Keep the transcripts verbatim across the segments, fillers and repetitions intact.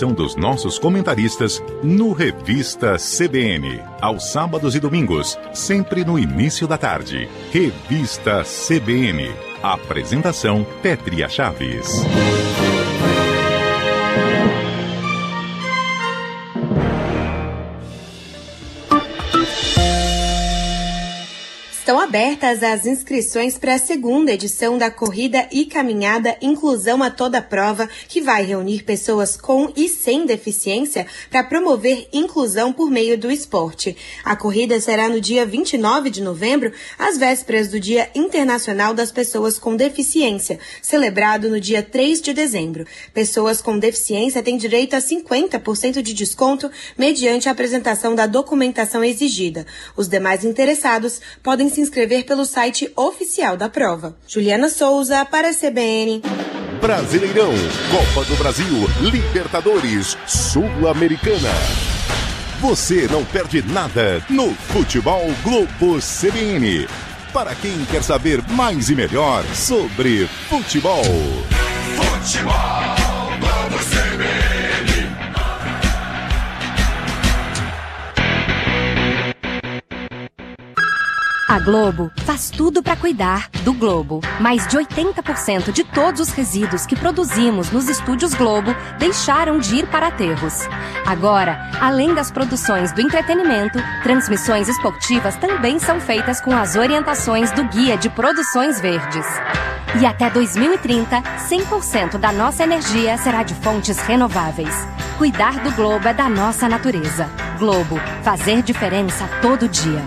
dos nossos comentaristas no Revista C B N, aos sábados e domingos, sempre no início da tarde. Revista C B N. Apresentação Pétria Chaves. Estão abertas as inscrições para a segunda edição da Corrida e Caminhada Inclusão a Toda Prova, que vai reunir pessoas com e sem deficiência para promover inclusão por meio do esporte. A corrida será no dia vinte e nove de novembro, às vésperas do Dia Internacional das Pessoas com Deficiência, celebrado no dia três de dezembro. Pessoas com deficiência têm direito a cinquenta por cento de desconto mediante a apresentação da documentação exigida. Os demais interessados podem se inscrever pelo site oficial da prova. Juliana Souza, para a C B N. Brasileirão, Copa do Brasil, Libertadores, Sul-Americana. Você não perde nada no Futebol Globo C B N. Para quem quer saber mais e melhor sobre futebol. Futebol Globo C B N. A Globo faz tudo para cuidar do Globo. Mais de oitenta por cento de todos os resíduos que produzimos nos estúdios Globo deixaram de ir para aterros. Agora, além das produções do entretenimento, transmissões esportivas também são feitas com as orientações do Guia de Produções Verdes. E até dois mil e trinta, cem por cento da nossa energia será de fontes renováveis. Cuidar do Globo é da nossa natureza. Globo, fazer diferença todo dia.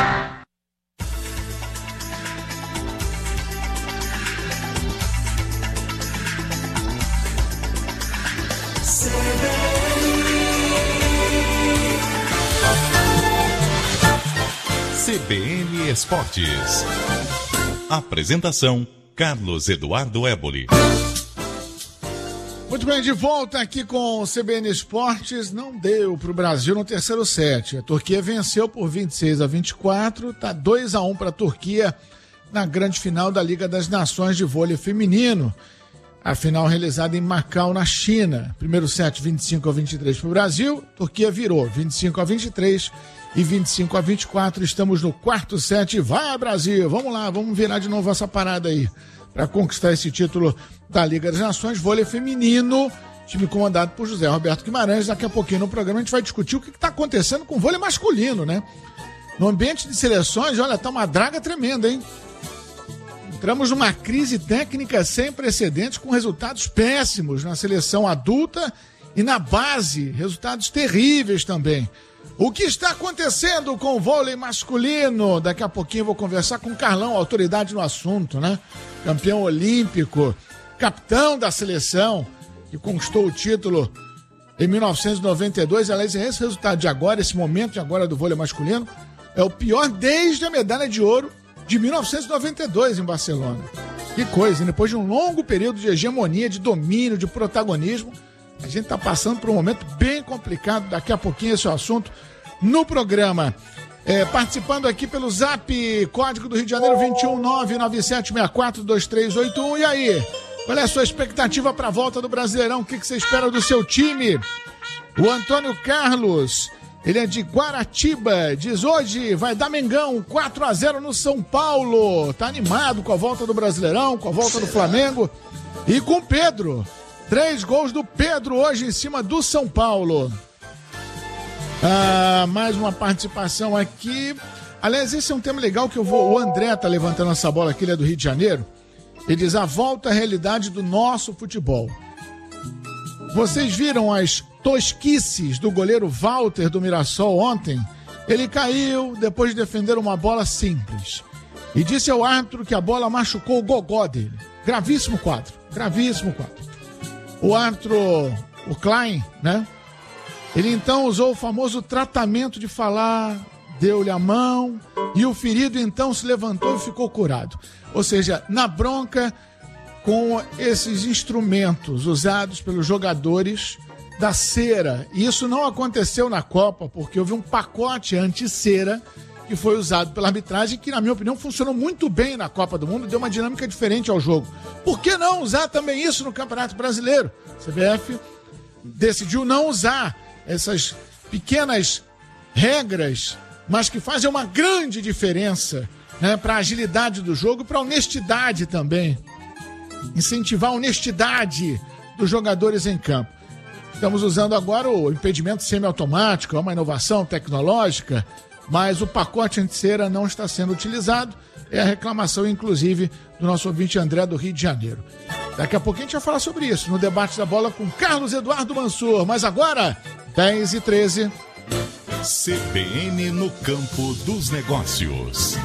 C B N Esportes. Apresentação Carlos Eduardo Éboli. Muito bem, de volta aqui com o C B N Esportes. Não deu para o Brasil no terceiro set. A Turquia venceu por vinte e seis a vinte e quatro. Está dois a um para a Turquia na grande final da Liga das Nações de Vôlei Feminino. A final realizada em Macau, na China. Primeiro set vinte e cinco a vinte e três para o Brasil. Turquia virou vinte e cinco a vinte e três e vinte e cinco a vinte e quatro. Estamos no quarto set. Vai, Brasil! Vamos lá, vamos virar de novo essa parada aí para conquistar esse título da Liga das Nações. Vôlei feminino, time comandado por José Roberto Guimarães. Daqui a pouquinho no programa a gente vai discutir o que está acontecendo com o vôlei masculino, né? No ambiente de seleções, olha, tá uma draga tremenda, hein? Entramos numa crise técnica sem precedentes, com resultados péssimos na seleção adulta e na base, resultados terríveis também. O que está acontecendo com o vôlei masculino? Daqui a pouquinho eu vou conversar com o Carlão, autoridade no assunto, né? Campeão olímpico, capitão da seleção, que conquistou o título em mil novecentos e noventa e dois. Aliás, esse resultado de agora, esse momento de agora do vôlei masculino, é o pior desde a medalha de ouro de mil novecentos e noventa e dois em Barcelona. Que coisa, hein? Depois de um longo período de hegemonia, de domínio, de protagonismo, a gente está passando por um momento bem complicado. Daqui a pouquinho esse é o assunto no programa. É, participando aqui pelo Zap, código do Rio de Janeiro vinte e um nove nove sete seis quatro dois três oito um. E aí, qual é a sua expectativa para a volta do Brasileirão? O que, que você espera do seu time? O Antônio Carlos, ele é de Guaratiba, diz: hoje vai dar Mengão, quatro a zero no São Paulo. Tá animado com a volta do Brasileirão, com a volta do Flamengo e com o Pedro. Três gols do Pedro hoje em cima do São Paulo. Ah, mais uma participação aqui. Aliás, esse é um tema legal que eu vou... O André tá levantando essa bola aqui, ele é do Rio de Janeiro. Ele diz: a volta à realidade do nosso futebol. Vocês viram as tosquices do goleiro Walter do Mirassol ontem? Ele caiu depois de defender uma bola simples. E disse ao árbitro que a bola machucou o gogó dele. Gravíssimo quadro. Gravíssimo quadro. O árbitro, o Klein, né? Ele então usou o famoso tratamento de falar, deu-lhe a mão e o ferido então se levantou e ficou curado. Ou seja, na bronca com esses instrumentos usados pelos jogadores da cera. E isso não aconteceu na Copa, porque houve um pacote anti-cera que foi usado pela arbitragem, que na minha opinião funcionou muito bem na Copa do Mundo, deu uma dinâmica diferente ao jogo. Por que não usar também isso no Campeonato Brasileiro? C B F decidiu não usar essas pequenas regras, mas que fazem uma grande diferença, né, para a agilidade do jogo e para a honestidade também. Incentivar a honestidade dos jogadores em campo. Estamos usando agora o impedimento semiautomático, é uma inovação tecnológica, mas o pacote anti-cera não está sendo utilizado. É a reclamação, inclusive, do nosso ouvinte André, do Rio de Janeiro. Daqui a pouquinho a gente vai falar sobre isso no Debate da Bola com Carlos Eduardo Mansur. Mas agora, dez e treze. C B N no campo dos negócios.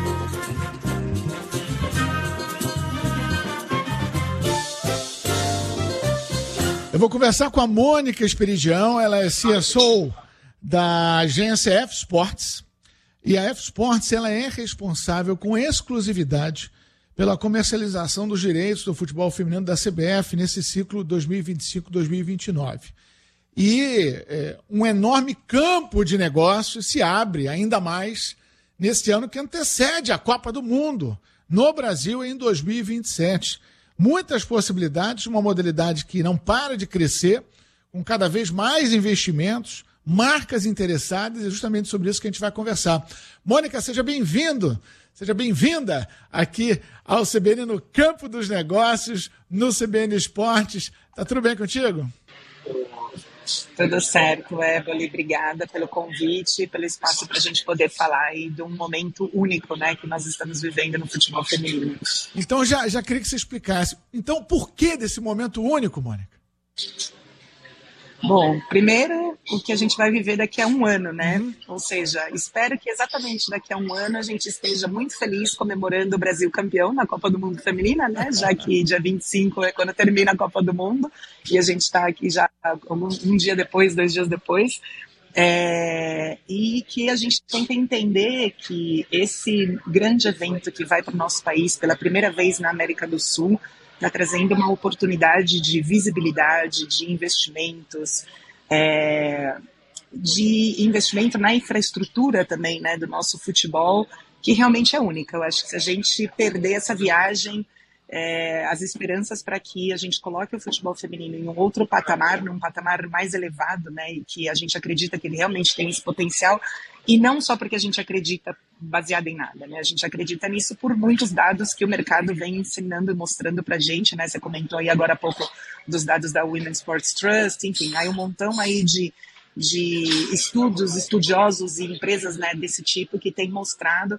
Eu vou conversar com a Mônica Esperidião, ela é C S O da agência F Sports. E a F Sports ela é responsável com exclusividade pela comercialização dos direitos do futebol feminino da C B F nesse ciclo dois mil e vinte e cinco dois mil e vinte e nove. E é, um enorme campo de negócios se abre ainda mais neste ano que antecede a Copa do Mundo no Brasil em dois mil e vinte e sete. Muitas possibilidades, uma modalidade que não para de crescer, com cada vez mais investimentos, marcas interessadas, e é justamente sobre isso que a gente vai conversar. Mônica, seja bem-vindo, seja bem-vinda aqui ao C B N no Campo dos Negócios, no C B N Esportes. Tá tudo bem contigo? Tudo certo, Éboli, obrigada pelo convite, pelo espaço para a gente poder falar aí de um momento único, né, que nós estamos vivendo no futebol feminino. Então, já, já queria que você explicasse. Então, por que desse momento único, Mônica? Bom, primeiro, o que a gente vai viver daqui a um ano, né? Uhum. Ou seja, espero que exatamente daqui a um ano a gente esteja muito feliz comemorando o Brasil campeão na Copa do Mundo Feminina, né? Já que dia vinte e cinco é quando termina a Copa do Mundo e a gente está aqui já um, um dia depois, dois dias depois. É, e que a gente tenta entender que esse grande evento que vai para o nosso país pela primeira vez na América do Sul está trazendo uma oportunidade de visibilidade, de investimentos, é, de investimento na infraestrutura também, né, do nosso futebol, que realmente é única. Eu acho que se a gente perder essa viagem, é, as esperanças para que a gente coloque o futebol feminino em um outro patamar, num patamar mais elevado, né, e que a gente acredita que ele realmente tem esse potencial, e não só porque a gente acredita baseado em nada, né? A gente acredita nisso por muitos dados que o mercado vem ensinando e mostrando pra gente, né? Você comentou aí agora há pouco dos dados da Women's Sports Trust, enfim, aí um montão aí de, de estudos, estudiosos e empresas, né, desse tipo que tem mostrado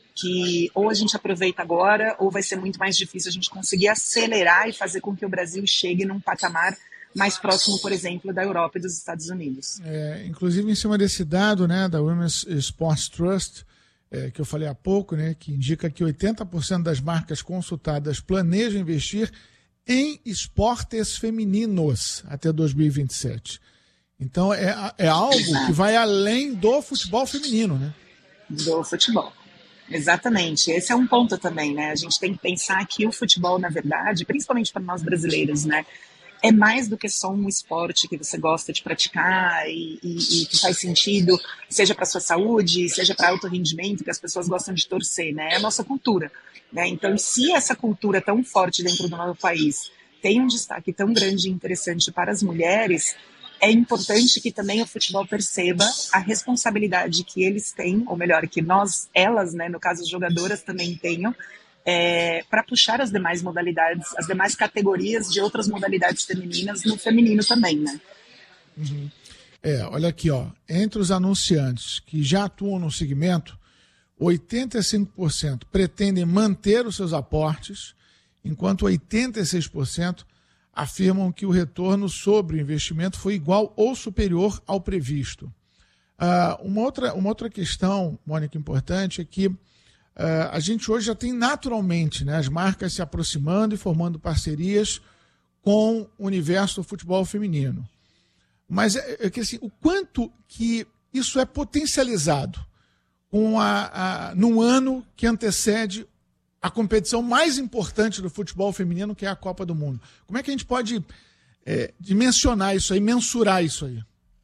que ou a gente aproveita agora ou vai ser muito mais difícil a gente conseguir acelerar e fazer com que o Brasil chegue num patamar mais próximo, por exemplo, da Europa e dos Estados Unidos. É, inclusive, em cima desse dado, né, da Women's Sports Trust, é, que eu falei há pouco, né, que indica que oitenta por cento das marcas consultadas planejam investir em esportes femininos até dois mil e vinte e sete. Então, é, é algo que vai além do futebol feminino, né? Do futebol. Exatamente. Esse é um ponto também, né? A gente tem que pensar que o futebol, na verdade, principalmente para nós brasileiros, né, é mais do que só um esporte que você gosta de praticar e, e, e que faz sentido, seja para sua saúde, seja para alto rendimento, que as pessoas gostam de torcer, né? É a nossa cultura, né? Então, se essa cultura tão forte dentro do nosso país tem um destaque tão grande e interessante para as mulheres, é importante que também o futebol perceba a responsabilidade que eles têm, ou melhor, que nós, elas, né, no caso as jogadoras também tenham, É, para puxar as demais modalidades, as demais categorias de outras modalidades femininas no feminino também, né? Uhum. É, olha aqui, ó, entre os anunciantes que já atuam no segmento, oitenta e cinco por cento pretendem manter os seus aportes, enquanto oitenta e seis por cento afirmam que o retorno sobre o investimento foi igual ou superior ao previsto. Ah, uma, outra, uma outra questão, Mônica, importante é que Uh, a gente hoje já tem naturalmente, né, as marcas se aproximando e formando parcerias com o universo do futebol feminino. Mas é, é que assim, o quanto que isso é potencializado com a, a, num ano que antecede a competição mais importante do futebol feminino, que é a Copa do Mundo. Como é que a gente pode é, dimensionar isso aí, mensurar isso aí?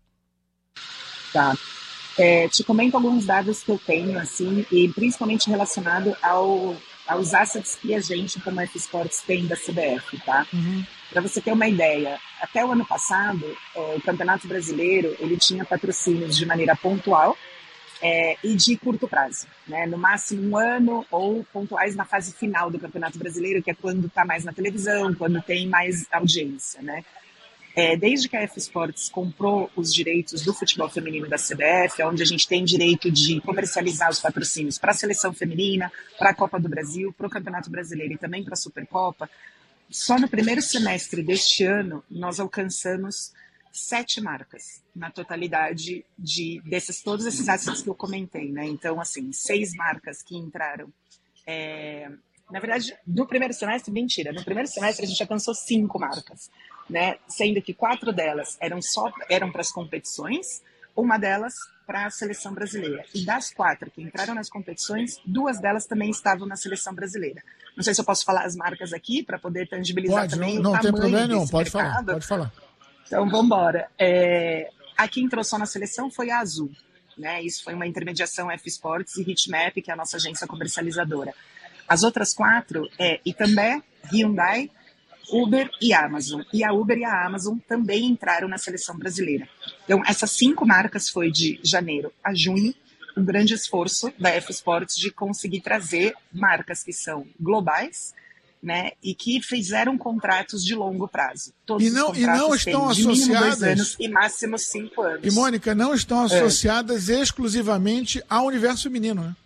Tá. É, te comento alguns dados que eu tenho, assim, e principalmente relacionado ao, aos assets que a gente, como F Sports, tem da C B F, tá? Uhum. Para você ter uma ideia, até o ano passado, é, o Campeonato Brasileiro ele tinha patrocínios de maneira pontual é, e de curto prazo, né? No máximo um ano ou pontuais na fase final do Campeonato Brasileiro, que é quando está mais na televisão, quando tem mais audiência, né? É, desde que a F Sports comprou os direitos do futebol feminino da C B F, onde a gente tem direito de comercializar os patrocínios para a seleção feminina, para a Copa do Brasil, para o Campeonato Brasileiro e também para a Supercopa, só no primeiro semestre deste ano nós alcançamos sete marcas na totalidade de desses, todos esses assets que eu comentei, né? Então, assim, seis marcas que entraram. É, na verdade, no primeiro semestre, mentira, no primeiro semestre a gente alcançou cinco marcas, né? Sendo que quatro delas eram só eram para as competições, uma delas para a seleção brasileira. E das quatro que entraram nas competições, duas delas também estavam na seleção brasileira. Não sei se eu posso falar as marcas aqui para poder tangibilizar pode, também não, o não tamanho tem problema nenhum, pode mercado. falar, pode falar. Então, vamos embora. É, a que entrou só na seleção foi a Azul, né? Isso foi uma intermediação F Sports e Hitmap, que é a nossa agência comercializadora. As outras quatro é Itambé, Hyundai, Uber e Amazon. E a Uber e a Amazon também entraram na seleção brasileira. Então, essas cinco marcas foi de janeiro a junho, um grande esforço da F Sports de conseguir trazer marcas que são globais, né, e que fizeram contratos de longo prazo. Todos e não, os e não estão associadas dois anos e máximo cinco anos. E, Mônica, não estão associadas é. exclusivamente ao universo feminino, né?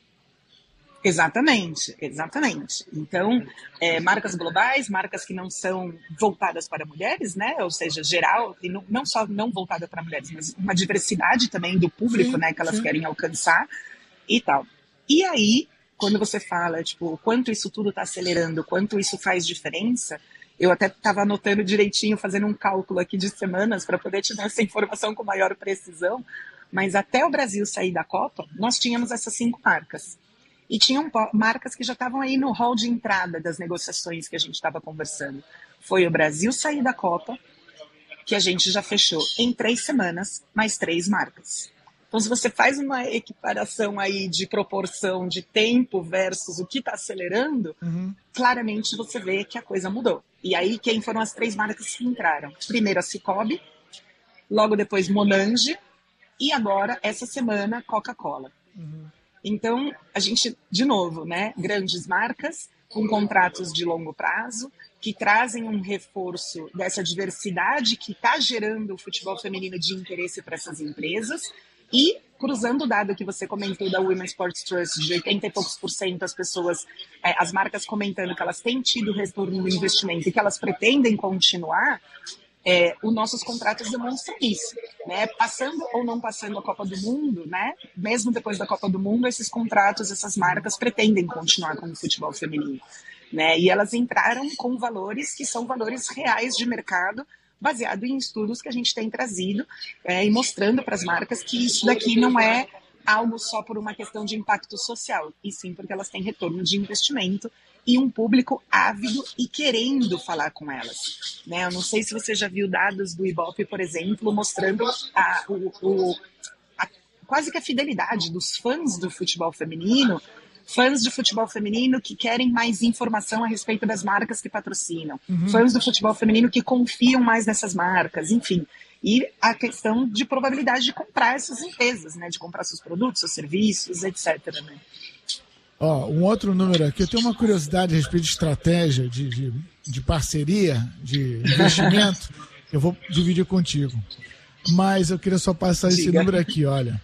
Exatamente, exatamente. Então, é, marcas globais, marcas que não são voltadas para mulheres, né? Ou seja, geral, e não, não só não voltada para mulheres, mas uma diversidade também do público, sim, né? Que elas sim. querem alcançar e tal. E aí, quando você fala, tipo, quanto isso tudo está acelerando, quanto isso faz diferença, eu até estava anotando direitinho, fazendo um cálculo aqui de semanas para poder te dar essa informação com maior precisão, mas até o Brasil sair da Copa, nós tínhamos essas cinco marcas. E tinham marcas que já estavam aí no hall de entrada das negociações que a gente estava conversando. Foi o Brasil sair da Copa, que a gente já fechou em três semanas, mais três marcas. Então, se você faz uma equiparação aí de proporção de tempo versus o que está acelerando, uhum. claramente você vê que a coisa mudou. E aí, quem foram as três marcas que entraram? Primeiro a Cicobi, logo depois Monange e agora, essa semana, Coca-Cola. Uhum. Então, a gente, de novo, né, grandes marcas com contratos de longo prazo, que trazem um reforço dessa diversidade que está gerando o futebol feminino de interesse para essas empresas e, cruzando o dado que você comentou da Women's Sports Trust, de oitenta e poucos por cento as pessoas, é, as marcas comentando que elas têm tido retorno no investimento e que elas pretendem continuar, É, os nossos contratos demonstram isso, né? Passando ou não passando a Copa do Mundo, né? Mesmo depois da Copa do Mundo, esses contratos, essas marcas pretendem continuar com o futebol feminino, né? E elas entraram com valores que são valores reais de mercado, baseado em estudos que a gente tem trazido é, e mostrando para as marcas que isso daqui não é algo só por uma questão de impacto social, e sim porque elas têm retorno de investimento e um público ávido e querendo falar com elas, né? Eu não sei se você já viu dados do Ibope, por exemplo, mostrando a, o, o, a, quase que a fidelidade dos fãs do futebol feminino, fãs de futebol feminino que querem mais informação a respeito das marcas que patrocinam, uhum. fãs do futebol feminino que confiam mais nessas marcas, enfim. E a questão de probabilidade de comprar essas empresas, né? De comprar seus produtos, seus serviços, etcétera, né? Ó, um outro número aqui, eu tenho uma curiosidade a respeito de estratégia, de, de, de parceria, de investimento, eu vou dividir contigo. Mas eu queria só passar Diga. esse número aqui, olha.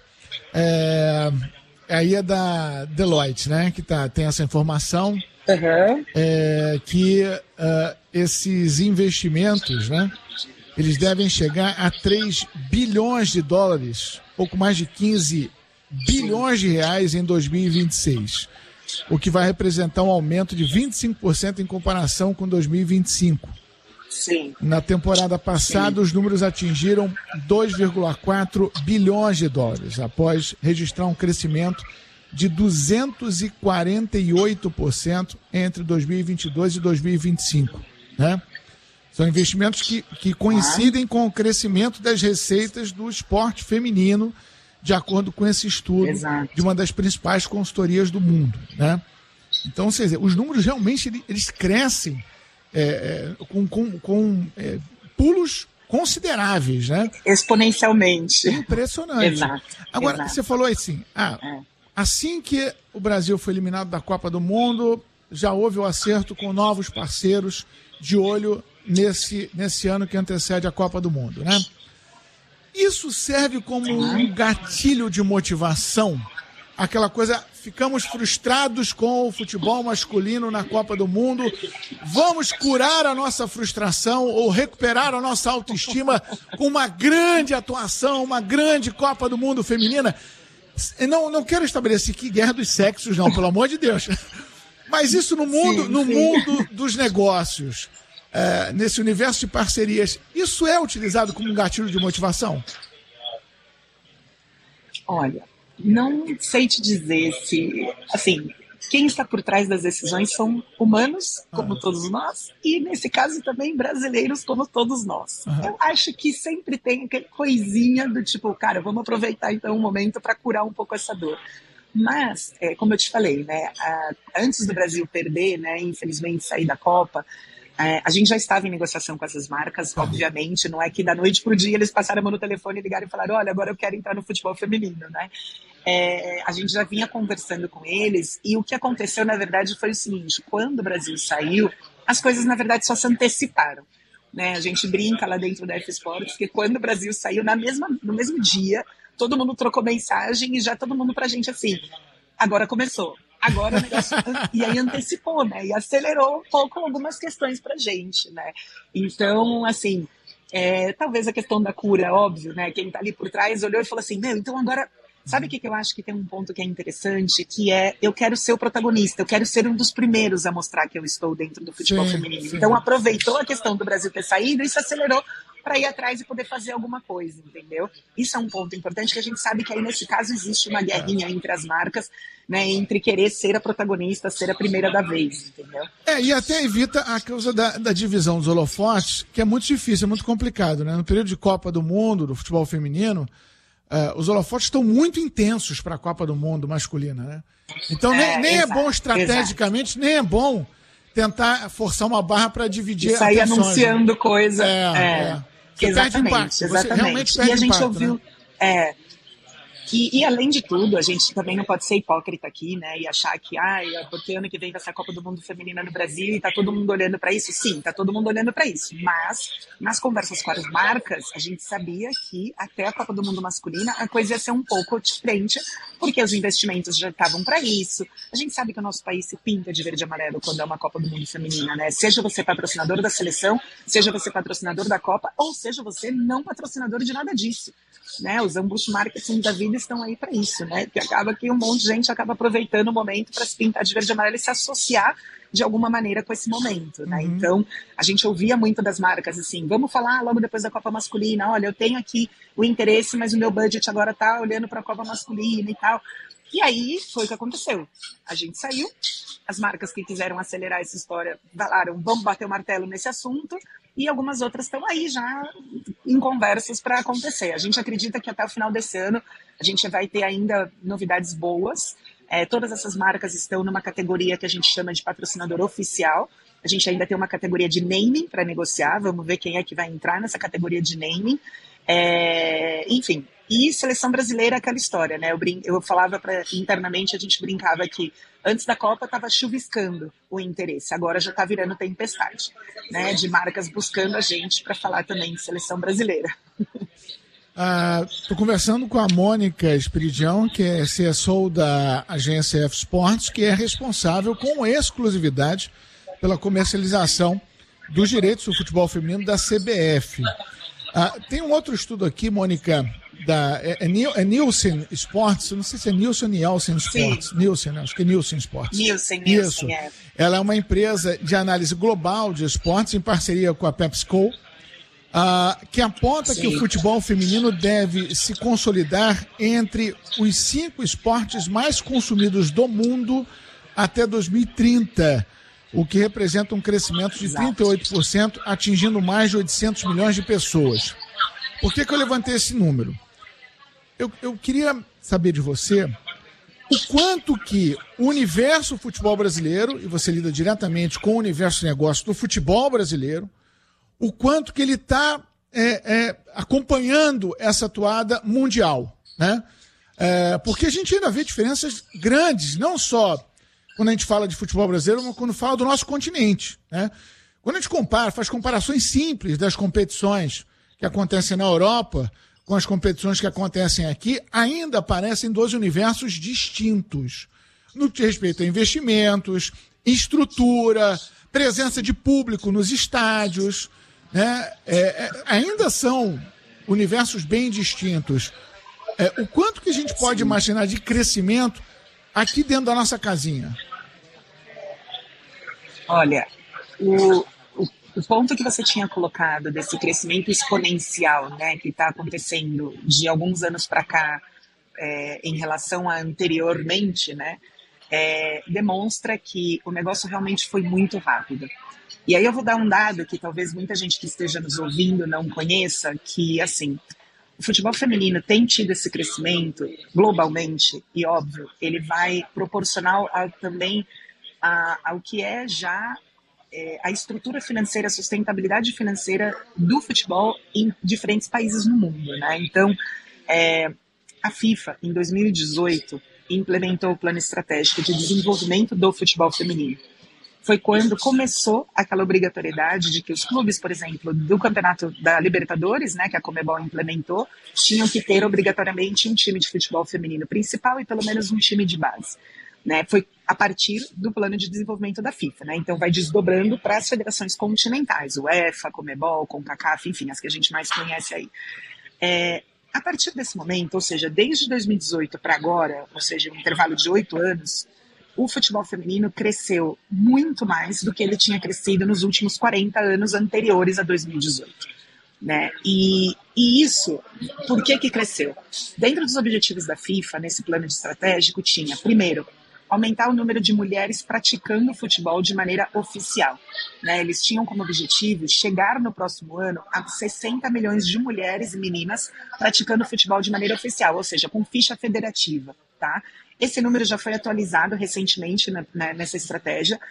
É, aí é da Deloitte, né, que tá, tem essa informação, uhum. é, que uh, esses investimentos, né, eles devem chegar a três bilhões de dólares, pouco mais de quinze bilhões de reais em dois mil e vinte e seis. O que vai representar um aumento de vinte e cinco por cento em comparação com dois mil e vinte e cinco. Sim. Na temporada passada, Sim. os números atingiram dois vírgula quatro bilhões de dólares, após registrar um crescimento de duzentos e quarenta e oito por cento entre dois mil e vinte e dois e dois mil e vinte e cinco. Né? São investimentos que, que coincidem com o crescimento das receitas do esporte feminino, de acordo com esse estudo Exato. de uma das principais consultorias do mundo, né? Então, ou seja, os números realmente eles crescem é, com, com, com é, pulos consideráveis, né? Exponencialmente. Impressionante. Exato. Agora, exato. você falou assim, ah, é. assim que o Brasil foi eliminado da Copa do Mundo, já houve o acerto com novos parceiros de olho nesse, nesse ano que antecede a Copa do Mundo, né? Isso serve como um gatilho de motivação? Aquela coisa, ficamos frustrados com o futebol masculino na Copa do Mundo, vamos curar a nossa frustração ou recuperar a nossa autoestima com uma grande atuação, uma grande Copa do Mundo feminina. Não, não quero estabelecer aqui guerra dos sexos, não, pelo amor de Deus. Mas isso no mundo, sim, no sim. mundo dos negócios, é, nesse universo de parcerias, isso é utilizado como um gatilho de motivação? Olha, não sei te dizer se, assim, quem está por trás das decisões são humanos, como ah. todos nós, e nesse caso também brasileiros, como todos nós. Uhum. Eu acho que sempre tem aquela coisinha do tipo, cara, vamos aproveitar então um momento para curar um pouco essa dor. Mas, é, como eu te falei, né, a, antes do Brasil perder, né, infelizmente sair da Copa, é, a gente já estava em negociação com essas marcas, obviamente, não é que da noite pro dia eles passaram a mão no telefone e ligaram e falaram, olha, agora eu quero entrar no futebol feminino, né? É, a gente já vinha conversando com eles e o que aconteceu, na verdade, foi o seguinte, quando o Brasil saiu, as coisas, na verdade, só se anteciparam, né? A gente brinca lá dentro da F Sports que quando o Brasil saiu, na mesma, no mesmo dia, todo mundo trocou mensagem e já todo mundo pra gente assim, agora começou. Agora o negócio, e aí antecipou, né, e acelerou um pouco algumas questões pra gente, né, então, assim, é, talvez a questão da cura, óbvio, né, quem tá ali por trás olhou e falou assim, meu, então agora, sabe o que, que eu acho que tem um ponto que é interessante, que é, eu quero ser o protagonista, eu quero ser um dos primeiros a mostrar que eu estou dentro do futebol sim, feminino, sim. Então aproveitou a questão do Brasil ter saído e isso acelerou para ir atrás e poder fazer alguma coisa, entendeu? Isso é um ponto importante que a gente sabe que aí nesse caso existe uma guerrinha entre as marcas, né, entre querer ser a protagonista, ser a primeira da vez, entendeu? É, e até evita a causa da, da divisão dos holofotes, que é muito difícil, é muito complicado, né? No período de Copa do Mundo, do futebol feminino, uh, os holofotes estão muito intensos para a Copa do Mundo masculina, né? Então nem é, nem exato, é bom estrategicamente, exato. Nem é bom tentar forçar uma barra para dividir a sair anunciando, né? Coisa. É, é. é. Você exatamente, perde impacto. Exatamente. Você realmente perde e a gente impacto, ouviu, né? é, e, e além de tudo, a gente também não pode ser hipócrita aqui, né? E achar que, ah, porque ano que vem vai ser a Copa do Mundo Feminina no Brasil e tá todo mundo olhando para isso. Sim, tá todo mundo olhando para isso. Mas, nas conversas com as marcas, a gente sabia que até a Copa do Mundo Masculina a coisa ia ser um pouco diferente, porque os investimentos já estavam para isso. A gente sabe que o nosso país se pinta de verde e amarelo quando é uma Copa do Mundo Feminina, né? Seja você patrocinador da seleção, seja você patrocinador da Copa, ou seja você não patrocinador de nada disso. Né, os ambush marketing da vida estão aí para isso, né? Que acaba que um monte de gente acaba aproveitando o momento para se pintar de verde e amarelo e se associar de alguma maneira com esse momento, né? Uhum. Então, a gente ouvia muito das marcas assim, vamos falar logo depois da Copa Masculina, olha, eu tenho aqui o interesse, mas o meu budget agora tá olhando para a Copa Masculina e tal. E aí foi o que aconteceu. A gente saiu, as marcas que quiseram acelerar essa história falaram, vamos bater o martelo nesse assunto, e algumas outras estão aí já em conversas para acontecer. A gente acredita que até o final desse ano a gente vai ter ainda novidades boas. É, todas essas marcas estão numa categoria que a gente chama de patrocinador oficial. A gente ainda tem uma categoria de naming para negociar, vamos ver quem é que vai entrar nessa categoria de naming. É, enfim, e seleção brasileira é aquela história, né? Eu, brin... eu falava pra... internamente, a gente brincava que antes da Copa estava chuviscando o interesse, agora já está virando tempestade, né? De marcas buscando a gente para falar também de seleção brasileira. Estou ah, conversando com a Mônica Espiridião, que é C S O da agência F Sports, que é responsável com exclusividade pela comercialização dos direitos do futebol feminino da C B F. Ah, tem um outro estudo aqui, Mônica, da, é, é, é Nielsen Sports, não sei se é Nielsen ou Nielsen Sports. Sim. Nielsen, acho que é Nielsen Sports. Nielsen, Nielsen, Isso. É. Ela é uma empresa de análise global de esportes em parceria com a PepsiCo, ah, que aponta Sim. que o futebol feminino deve se consolidar entre os cinco esportes mais consumidos do mundo até dois mil e trinta, o que representa um crescimento de trinta e oito por cento, atingindo mais de oitocentos milhões de pessoas. Por que que eu levantei esse número? Eu, eu queria saber de você o quanto que o universo futebol brasileiro, e você lida diretamente com o universo de negócio do futebol brasileiro, o quanto que ele está é, é, acompanhando essa atuada mundial, né? É, porque a gente ainda vê diferenças grandes, não só quando a gente fala de futebol brasileiro, mas quando fala do nosso continente, né? Quando a gente compara, faz comparações simples das competições que acontecem na Europa com as competições que acontecem aqui, ainda parecem dois universos distintos. No que diz respeito a investimentos, estrutura, presença de público nos estádios, né? É, é, ainda são universos bem distintos. É, o quanto que a gente pode imaginar de crescimento aqui dentro da nossa casinha? Olha, o, o, o ponto que você tinha colocado desse crescimento exponencial, né, que está acontecendo de alguns anos para cá, é, em relação a anteriormente, né, é, demonstra que o negócio realmente foi muito rápido. E aí eu vou dar um dado que talvez muita gente que esteja nos ouvindo não conheça, que, assim, o futebol feminino tem tido esse crescimento globalmente, e, óbvio, ele vai proporcional a, também a, ao que é já é, a estrutura financeira, a sustentabilidade financeira do futebol em diferentes países no mundo, né? Então, é, a FIFA, em dois mil e dezoito, implementou o Plano Estratégico de Desenvolvimento do Futebol Feminino. Foi quando começou aquela obrigatoriedade de que os clubes, por exemplo, do campeonato da Libertadores, né, que a Conmebol implementou, tinham que ter obrigatoriamente um time de futebol feminino principal e pelo menos um time de base. Né? Foi a partir do plano de desenvolvimento da FIFA. Né? Então vai desdobrando para as federações continentais, UEFA, Conmebol, CONCACAF, enfim, as que a gente mais conhece aí. É, a partir desse momento, ou seja, desde dois mil e dezoito para agora, ou seja, um intervalo de oito anos, o futebol feminino cresceu muito mais do que ele tinha crescido nos últimos quarenta anos anteriores a dois mil e dezoito. Né? E, e isso, por que que cresceu? Dentro dos objetivos da FIFA, nesse plano de estratégico, tinha, primeiro, aumentar o número de mulheres praticando futebol de maneira oficial. Né? Eles tinham como objetivo chegar no próximo ano a sessenta milhões de mulheres e meninas praticando futebol de maneira oficial, ou seja, com ficha federativa. Tá? Esse número já foi atualizado recentemente na, na, nessa estratégia,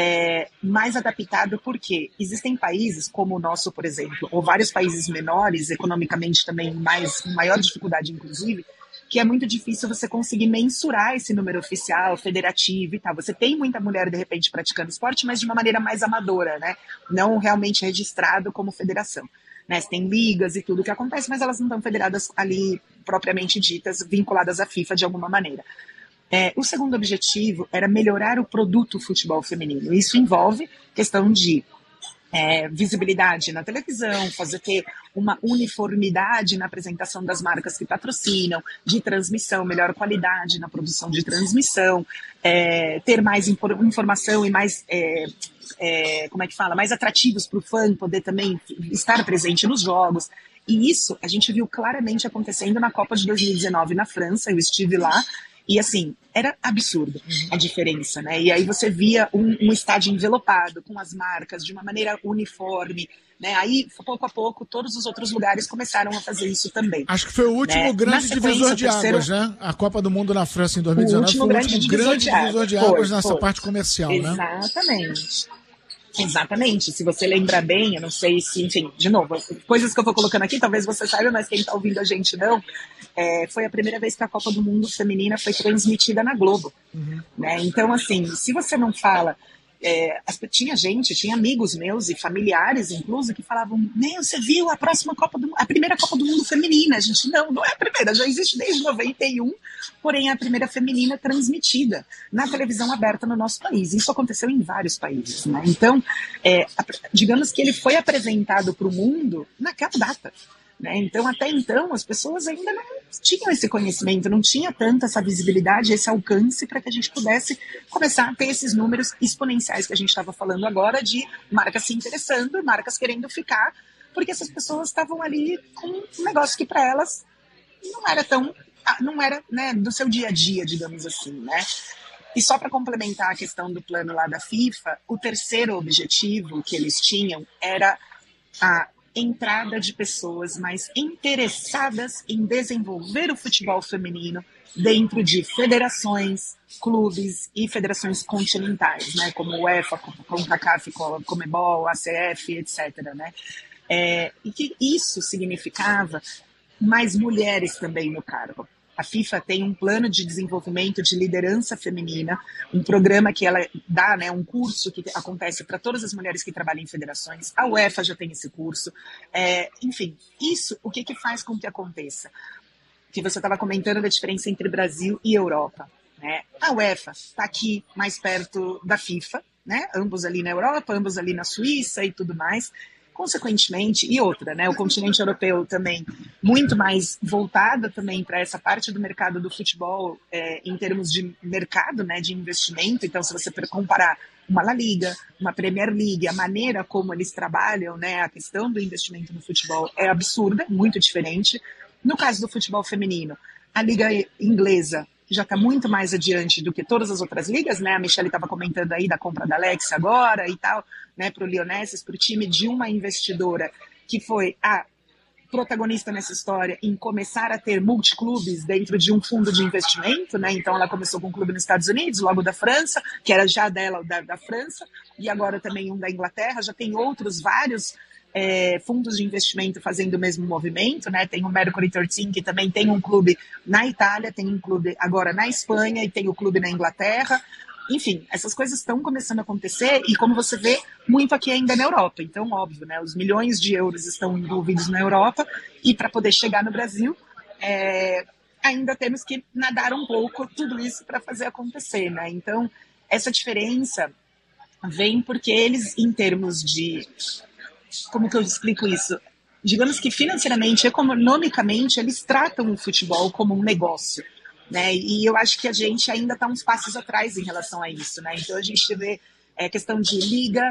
é, mais adaptado porque existem países como o nosso, por exemplo, ou vários países menores, economicamente também mais, com maior dificuldade inclusive, que é muito difícil você conseguir mensurar esse número oficial, federativo e tal. Você tem muita mulher, de repente, praticando esporte, mas de uma maneira mais amadora, né? Não realmente registrado como federação. Né? Você tem ligas e tudo que acontece, mas elas não estão federadas ali, propriamente ditas, vinculadas à FIFA de alguma maneira. É, o segundo objetivo era melhorar o produto futebol feminino. Isso envolve questão de É, visibilidade na televisão, fazer ter uma uniformidade na apresentação das marcas que patrocinam, de transmissão, melhor qualidade na produção de transmissão, é, ter mais informação e mais, é, é, como é que fala, mais atrativos para o fã poder também estar presente nos jogos. E isso a gente viu claramente acontecendo na Copa de dois mil e dezenove na França, eu estive lá. E assim, era absurdo a diferença, né? E aí você via um, um estádio envelopado, com as marcas, de uma maneira uniforme, né? Aí, pouco a pouco, todos os outros lugares começaram a fazer isso também. Acho que foi o último né? grande divisor de terceiro... águas, né? A Copa do Mundo na França em dois mil e dezenove o último foi o grande último divisor grande de divisor de águas, águas foi, nessa foi. parte comercial, Exatamente. né? Exatamente. Exatamente, se você lembra bem, eu não sei se, enfim, de novo, coisas que eu vou colocando aqui, talvez você saiba, mas quem está ouvindo a gente não, é, foi a primeira vez que a Copa do Mundo feminina foi transmitida na Globo, uhum. né? Então, assim, se você não fala, é, tinha gente, tinha amigos meus e familiares, inclusive, que falavam, meu, você viu a próxima Copa do a primeira Copa do Mundo feminina? A gente, não, não é a primeira, já existe desde noventa e um, porém é a primeira feminina transmitida na televisão aberta no nosso país. Isso aconteceu em vários países, né? Então, é, digamos que ele foi apresentado para o mundo naquela data. Né? Então, até então, as pessoas ainda não tinham esse conhecimento, não tinha tanta essa visibilidade, esse alcance para que a gente pudesse começar a ter esses números exponenciais que a gente estava falando agora de marcas se interessando, marcas querendo ficar, porque essas pessoas estavam ali com um negócio que para elas não era tão, não era né, do seu dia a dia, digamos assim, né? E só para complementar a questão do plano lá da FIFA, o terceiro objetivo que eles tinham era a entrada de pessoas mais interessadas em desenvolver o futebol feminino dentro de federações, clubes e federações continentais, né, como o UEFA, CONCACAF, CONMEBOL, A C F, etcétera, né? É, e que isso significava mais mulheres também no cargo. A FIFA tem um plano de desenvolvimento de liderança feminina, um programa que ela dá, né, um curso que acontece para todas as mulheres que trabalham em federações. A UEFA já tem esse curso. É, enfim, isso o que, que faz com que aconteça? Que você estava comentando da diferença entre Brasil e Europa, né? A UEFA está aqui mais perto da FIFA, né? Ambos ali na Europa, ambos ali na Suíça e tudo mais. Consequentemente, e outra, né, o continente europeu também muito mais voltada também para essa parte do mercado do futebol é, em termos de mercado, né, de investimento. Então, se você comparar uma La Liga, uma Premier League, a maneira como eles trabalham, né, a questão do investimento no futebol é absurda, muito diferente. No caso do futebol feminino, a Liga Inglesa já está muito mais adiante do que todas as outras ligas, né? A Michelle estava comentando aí da compra da Alex agora e tal, né? Para o Lionesses, para o time de uma investidora que foi a protagonista nessa história em começar a ter multiclubes dentro de um fundo de investimento, né? Então ela começou com um clube nos Estados Unidos, logo da França, que era já dela, da, da França, e agora também um da Inglaterra, já tem outros vários É, fundos de investimento fazendo o mesmo movimento, né? Tem o Mercury treze, que também tem um clube na Itália, tem um clube agora na Espanha e tem o clube na Inglaterra. Enfim, essas coisas estão começando a acontecer e, como você vê, muito aqui ainda na Europa. Então, óbvio, né? Os milhões de euros estão envolvidos na Europa e para poder chegar no Brasil, é, ainda temos que nadar um pouco tudo isso para fazer acontecer, né? Então, essa diferença vem porque eles, em termos de... Como que eu explico isso? Digamos que financeiramente, economicamente, eles tratam o futebol como um negócio, né? E eu acho que a gente ainda está uns passos atrás em relação a isso, né? Então a gente vê é, questão de liga,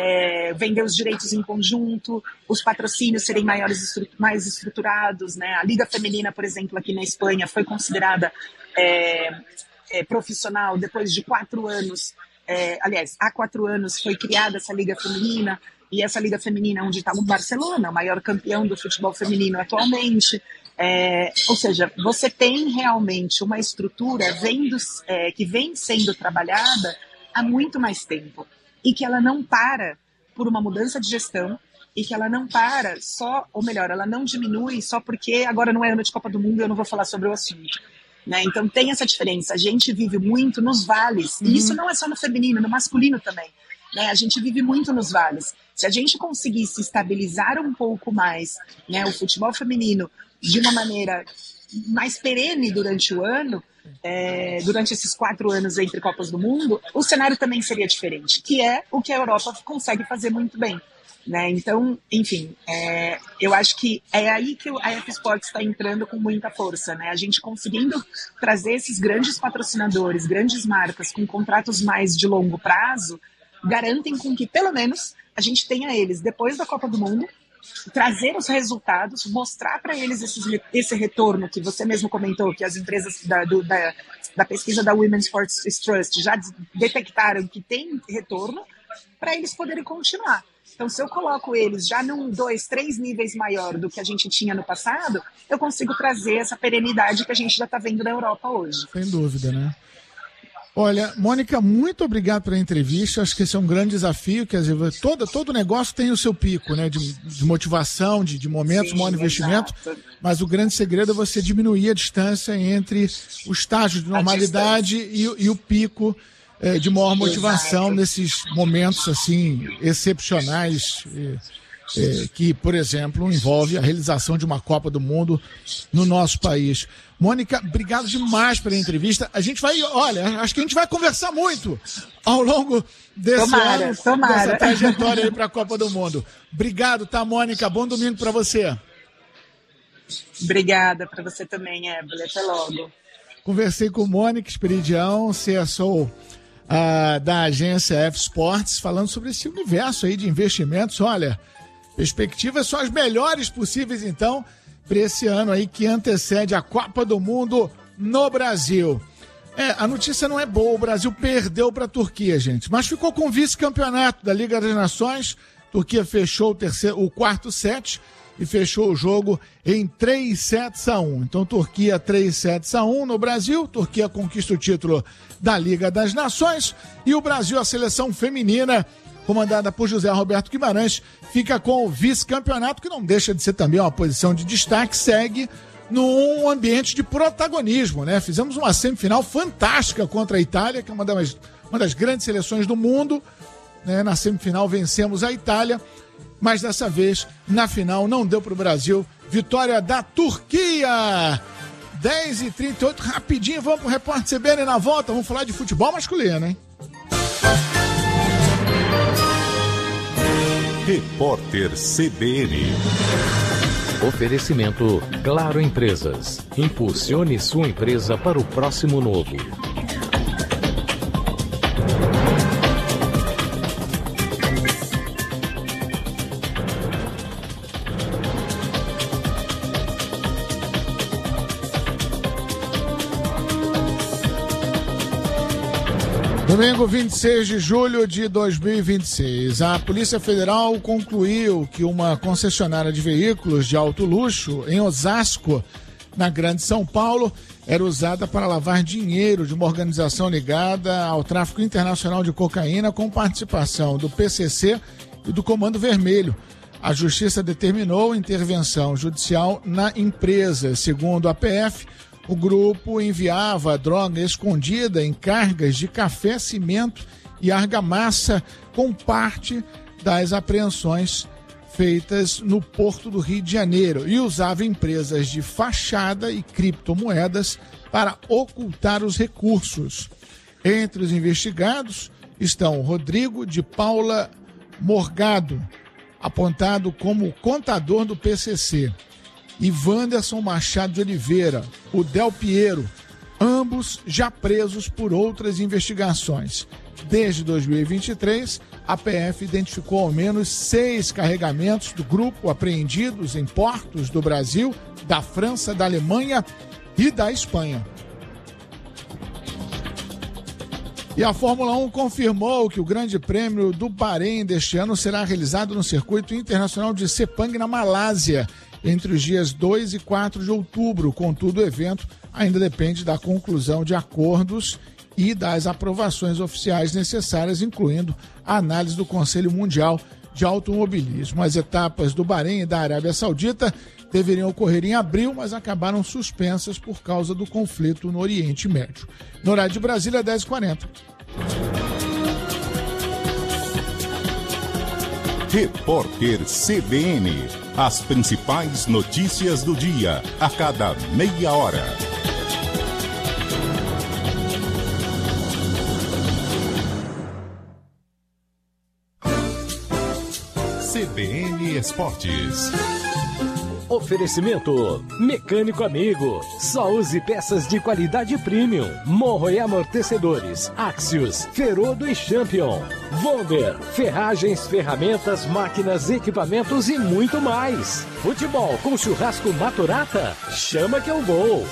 é, vender os direitos em conjunto, os patrocínios serem maiores, estru- mais estruturados, né? A Liga Feminina, por exemplo, aqui na Espanha, foi considerada é, é, profissional depois de quatro anos. É, aliás, há quatro anos foi criada essa Liga Feminina. E essa Liga Feminina, onde está o Barcelona, o maior campeão do futebol feminino atualmente. É, ou seja, você tem realmente uma estrutura vendo, é, que vem sendo trabalhada há muito mais tempo. E que ela não para por uma mudança de gestão, e que ela não para só, ou melhor, ela não diminui só porque agora não é ano de Copa do Mundo e eu não vou falar sobre o assunto. Né? Então tem essa diferença. A gente vive muito nos vales, e isso não é só no feminino, no masculino também. Né, a gente vive muito nos vales. Se a gente conseguisse estabilizar um pouco mais, né, o futebol feminino de uma maneira mais perene durante o ano, é, durante esses quatro anos entre Copas do Mundo, o cenário também seria diferente, que é o que a Europa consegue fazer muito bem. Né? Então, enfim, é, eu acho que é aí que a F Sports está entrando com muita força, né? A gente conseguindo trazer esses grandes patrocinadores, grandes marcas com contratos mais de longo prazo, garantem com que, pelo menos, a gente tenha eles, depois da Copa do Mundo, trazer os resultados, mostrar para eles esses, esse retorno que você mesmo comentou, que as empresas da, do, da, da pesquisa da Women's Sports Trust já detectaram que tem retorno, para eles poderem continuar. Então, se eu coloco eles já num, dois, três níveis maior do que a gente tinha no passado, eu consigo trazer essa perenidade que a gente já está vendo na Europa hoje. Sem dúvida, né? Olha, Mônica, muito obrigado pela entrevista. Acho que esse é um grande desafio. Quer dizer, todo, todo negócio tem o seu pico, né? De, de motivação, de, de momentos, Sim, maior investimento. Exato. Mas o grande segredo é você diminuir a distância entre o estágio de normalidade e, e o pico é, de maior motivação Exato. Nesses momentos assim excepcionais. É, é, que, por exemplo, envolve a realização de uma Copa do Mundo no nosso país. Mônica, obrigado demais pela entrevista. A gente vai, olha, acho que a gente vai conversar muito ao longo desse tomara, ano, tomara. dessa trajetória aí para a Copa do Mundo. Obrigado, tá, Mônica? Bom domingo para você. Obrigada para você também, Ébole. Até logo. Conversei com Mônica Esperidião, C S O uh, da agência F Sports, falando sobre esse universo aí de investimentos. Olha, perspectivas são as melhores possíveis, então, para esse ano aí que antecede a Copa do Mundo no Brasil. É, a notícia não é boa, o Brasil perdeu para a Turquia, gente, mas ficou com o vice-campeonato da Liga das Nações, Turquia fechou o, terceiro, o quarto set e fechou o jogo em três sets a um. Então, Turquia três sets a um no Brasil. Turquia conquista o título da Liga das Nações. E o Brasil, a seleção feminina, comandada por José Roberto Guimarães, fica com o vice-campeonato, que não deixa de ser também uma posição de destaque, segue num ambiente de protagonismo, né? Fizemos uma semifinal fantástica contra a Itália, que é uma das, uma das grandes seleções do mundo, né? Na semifinal vencemos a Itália, mas dessa vez, na final, não deu para o Brasil. Vitória da Turquia! dez e trinta e oito, rapidinho, vamos para o Repórter C B N na volta. Vamos falar de futebol masculino, hein? Repórter C B N. Oferecimento Claro Empresas. Impulsione sua empresa para o próximo novo. Domingo vinte e seis de julho de dois mil e vinte e seis, a Polícia Federal concluiu que uma concessionária de veículos de alto luxo em Osasco, na Grande São Paulo, era usada para lavar dinheiro de uma organização ligada ao tráfico internacional de cocaína com participação do P C C e do Comando Vermelho. A Justiça determinou intervenção judicial na empresa. Segundo a P F, o grupo enviava droga escondida em cargas de café, cimento e argamassa, com parte das apreensões feitas no Porto do Rio de Janeiro, e usava empresas de fachada e criptomoedas para ocultar os recursos. Entre os investigados estão Rodrigo de Paula Morgado, apontado como contador do P C C, e Wanderson Machado de Oliveira, o Del Piero, ambos já presos por outras investigações. Desde dois mil e vinte e três, a P F identificou ao menos seis carregamentos do grupo apreendidos em portos do Brasil, da França, da Alemanha e da Espanha. E a Fórmula um confirmou que o Grande Prêmio do Bahrein deste ano será realizado no Circuito Internacional de Sepang, na Malásia, entre os dias dois e quatro de outubro. Contudo, o evento ainda depende da conclusão de acordos e das aprovações oficiais necessárias, incluindo a análise do Conselho Mundial de Automobilismo. As etapas do Bahrein e da Arábia Saudita deveriam ocorrer em abril, mas acabaram suspensas por causa do conflito no Oriente Médio. No horário de Brasília, dez e quarenta. Repórter C B N. As principais notícias do dia, a cada meia hora. C B N Esportes. Oferecimento Mecânico Amigo. Só use peças de qualidade premium. Morro e amortecedores. Axios, Ferodo e Champion. Wonder, ferragens, ferramentas, máquinas, equipamentos e muito mais. Futebol com churrasco Maturata? Chama que eu vou.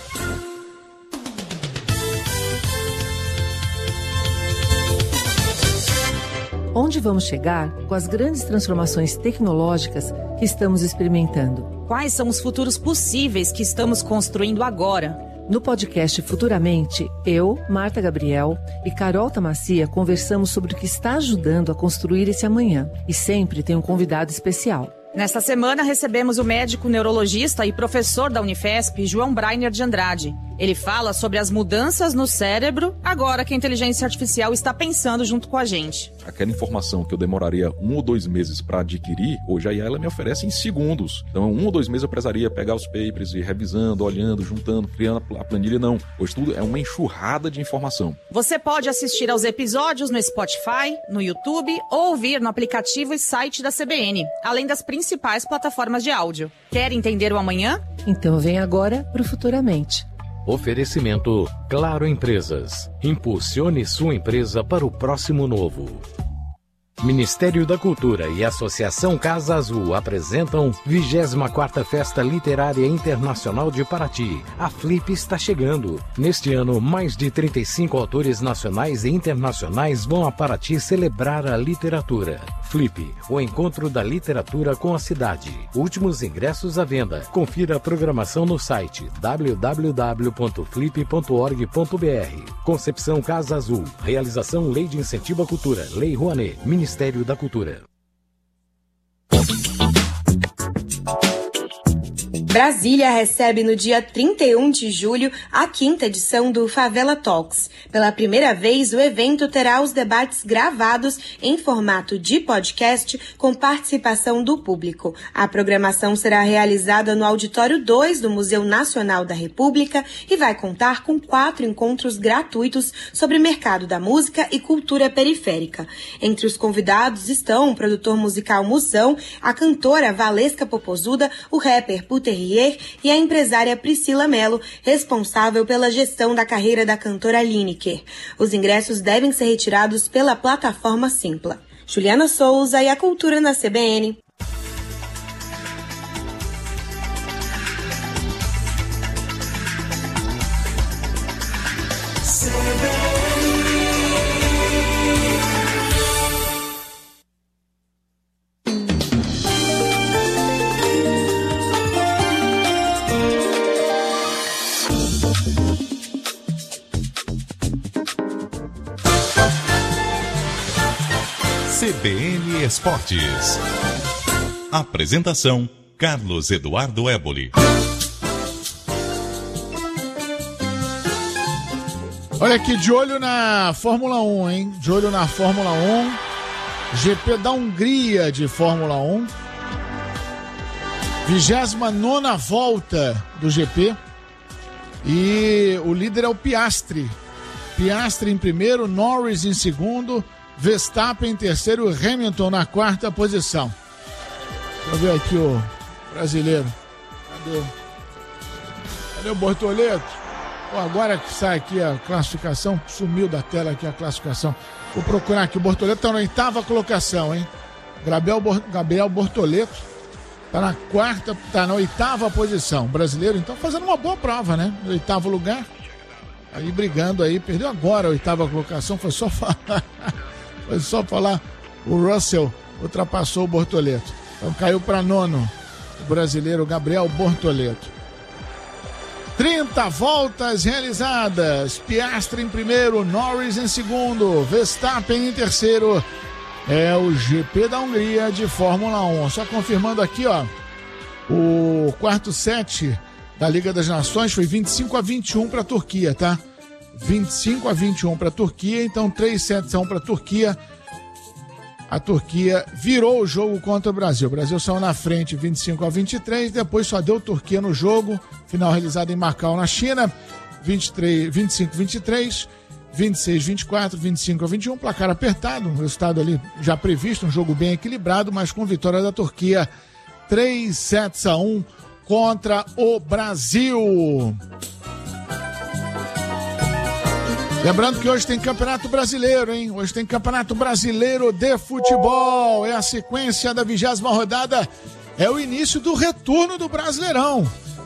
Onde vamos chegar com as grandes transformações tecnológicas que estamos experimentando? Quais são os futuros possíveis que estamos construindo agora? No podcast Futuramente, eu, Marta Gabriel e Carol Tamacia conversamos sobre o que está ajudando a construir esse amanhã. E sempre tem um convidado especial. Nesta semana, recebemos o médico neurologista e professor da Unifesp, João Brainer de Andrade. Ele fala sobre as mudanças no cérebro, agora que a inteligência artificial está pensando junto com a gente. Aquela informação que eu demoraria um ou dois meses para adquirir, hoje a I A ela me oferece em segundos. Então, um ou dois meses eu precisaria pegar os papers e ir revisando, olhando, juntando, criando a planilha. Não, hoje tudo é uma enxurrada de informação. Você pode assistir aos episódios no Spotify, no YouTube ou ouvir no aplicativo e site da C B N, além das principais plataformas de áudio. Quer entender o amanhã? Então vem agora para o Futuramente. Oferecimento Claro Empresas. Impulsione sua empresa para o próximo novo. Ministério da Cultura e Associação Casa Azul apresentam vigésima quarta Festa Literária Internacional de Paraty. A Flip está chegando. Neste ano, mais de trinta e cinco autores nacionais e internacionais vão a Paraty celebrar a literatura. Flip, o encontro da literatura com a cidade. Últimos ingressos à venda. Confira a programação no site w w w ponto flip ponto org ponto b r. Concepção Casa Azul. Realização Lei de Incentivo à Cultura. Lei Rouanet. Ministério da Cultura. Brasília recebe no dia trinta e um de julho a quinta edição do Favela Talks. Pela primeira vez, o evento terá os debates gravados em formato de podcast com participação do público. A programação será realizada no Auditório dois do Museu Nacional da República e vai contar com quatro encontros gratuitos sobre mercado da música e cultura periférica. Entre os convidados estão o produtor musical Musão, a cantora Valesca Popozuda, o rapper Puter e a empresária Priscila Mello, responsável pela gestão da carreira da cantora Lineker. Os ingressos devem ser retirados pela plataforma Simpla. Juliana Souza e a Cultura na C B N. C B N Esportes. Apresentação: Carlos Eduardo Éboli. Olha aqui, de olho na Fórmula um, hein? De olho na Fórmula um. G P da Hungria de Fórmula um. vigésima nona volta do G P. E o líder é o Piastri. Piastri em primeiro, Norris em segundo, Verstappen em terceiro e Hamilton na quarta posição. Deixa eu ver aqui o brasileiro. Cadê? Cadê o Bortoleto? Pô, agora que sai aqui a classificação, sumiu da tela aqui a classificação. Vou procurar aqui. O Bortoleto está na oitava colocação, hein? Gabriel, Bor... Gabriel Bortoleto está na quarta, está na oitava posição. O brasileiro, então, fazendo uma boa prova, né? No oitavo lugar. Aí brigando aí, perdeu agora a oitava colocação, foi só falar. Foi só falar, o Russell ultrapassou o Bortoleto. Então caiu para nono o brasileiro Gabriel Bortoleto. trinta voltas realizadas. Piastri em primeiro, Norris em segundo, Verstappen em terceiro. É o G P da Hungria de Fórmula um. Só confirmando aqui, ó, o quarto set da Liga das Nações foi vinte e cinco a vinte e um para a Turquia, tá? vinte e cinco a vinte e um para a Turquia, então três sets a um para a Turquia. A Turquia virou o jogo contra o Brasil. O Brasil saiu na frente vinte e cinco a vinte e três, depois só deu Turquia no jogo. Final realizado em Macau, na China. vinte e três, vinte e cinco a vinte e três, vinte e seis a vinte e quatro, vinte e cinco a vinte e um. Placar apertado, um resultado ali já previsto, um jogo bem equilibrado, mas com vitória da Turquia. três sets a um contra o Brasil. Lembrando que hoje tem Campeonato Brasileiro, hein? Hoje tem Campeonato Brasileiro de Futebol. É a sequência da vigésima rodada. É o início do retorno do Brasileirão.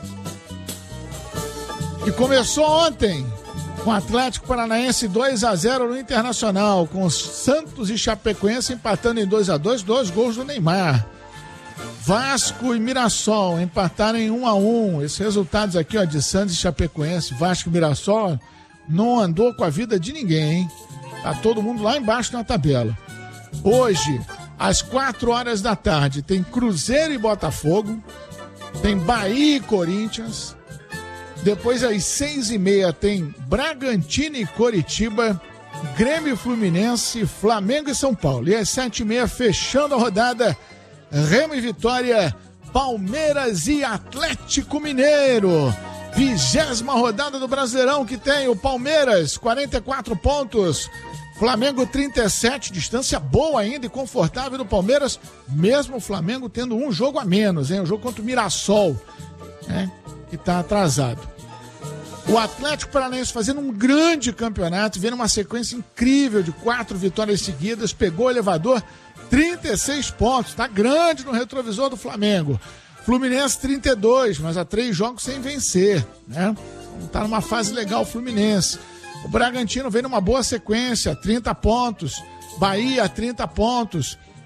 E começou ontem com o Atlético Paranaense dois a zero no Internacional, com Santos e Chapecoense empatando em dois a dois, dois gols do Neymar. Vasco e Mirassol empataram em um a um. Esses resultados aqui, ó, de Santos e Chapecoense, Vasco e Mirassol, não andou com a vida de ninguém, hein? Tá todo mundo lá embaixo na tabela. Hoje, às quatro horas da tarde, tem Cruzeiro e Botafogo, tem Bahia e Corinthians. Depois, às seis e meia, tem Bragantino e Coritiba, Grêmio e Fluminense, Flamengo e São Paulo. E às sete e meia, fechando a rodada, Remo e Vitória, Palmeiras e Atlético Mineiro. Vigésima rodada do Brasileirão, que tem o Palmeiras, quarenta e quatro pontos, Flamengo trinta e sete, distância boa ainda e confortável do Palmeiras, mesmo o Flamengo tendo um jogo a menos, hein? O jogo contra o Mirassol, né? Que tá atrasado. O Atlético Paranaense fazendo um grande campeonato, vendo uma sequência incrível de quatro vitórias seguidas, pegou o elevador, trinta e seis pontos, tá grande no retrovisor do Flamengo. Fluminense trinta e dois, mas há três jogos sem vencer, né? Então tá numa fase legal o Fluminense. O Bragantino vem numa boa sequência, trinta pontos. Bahia, trinta pontos.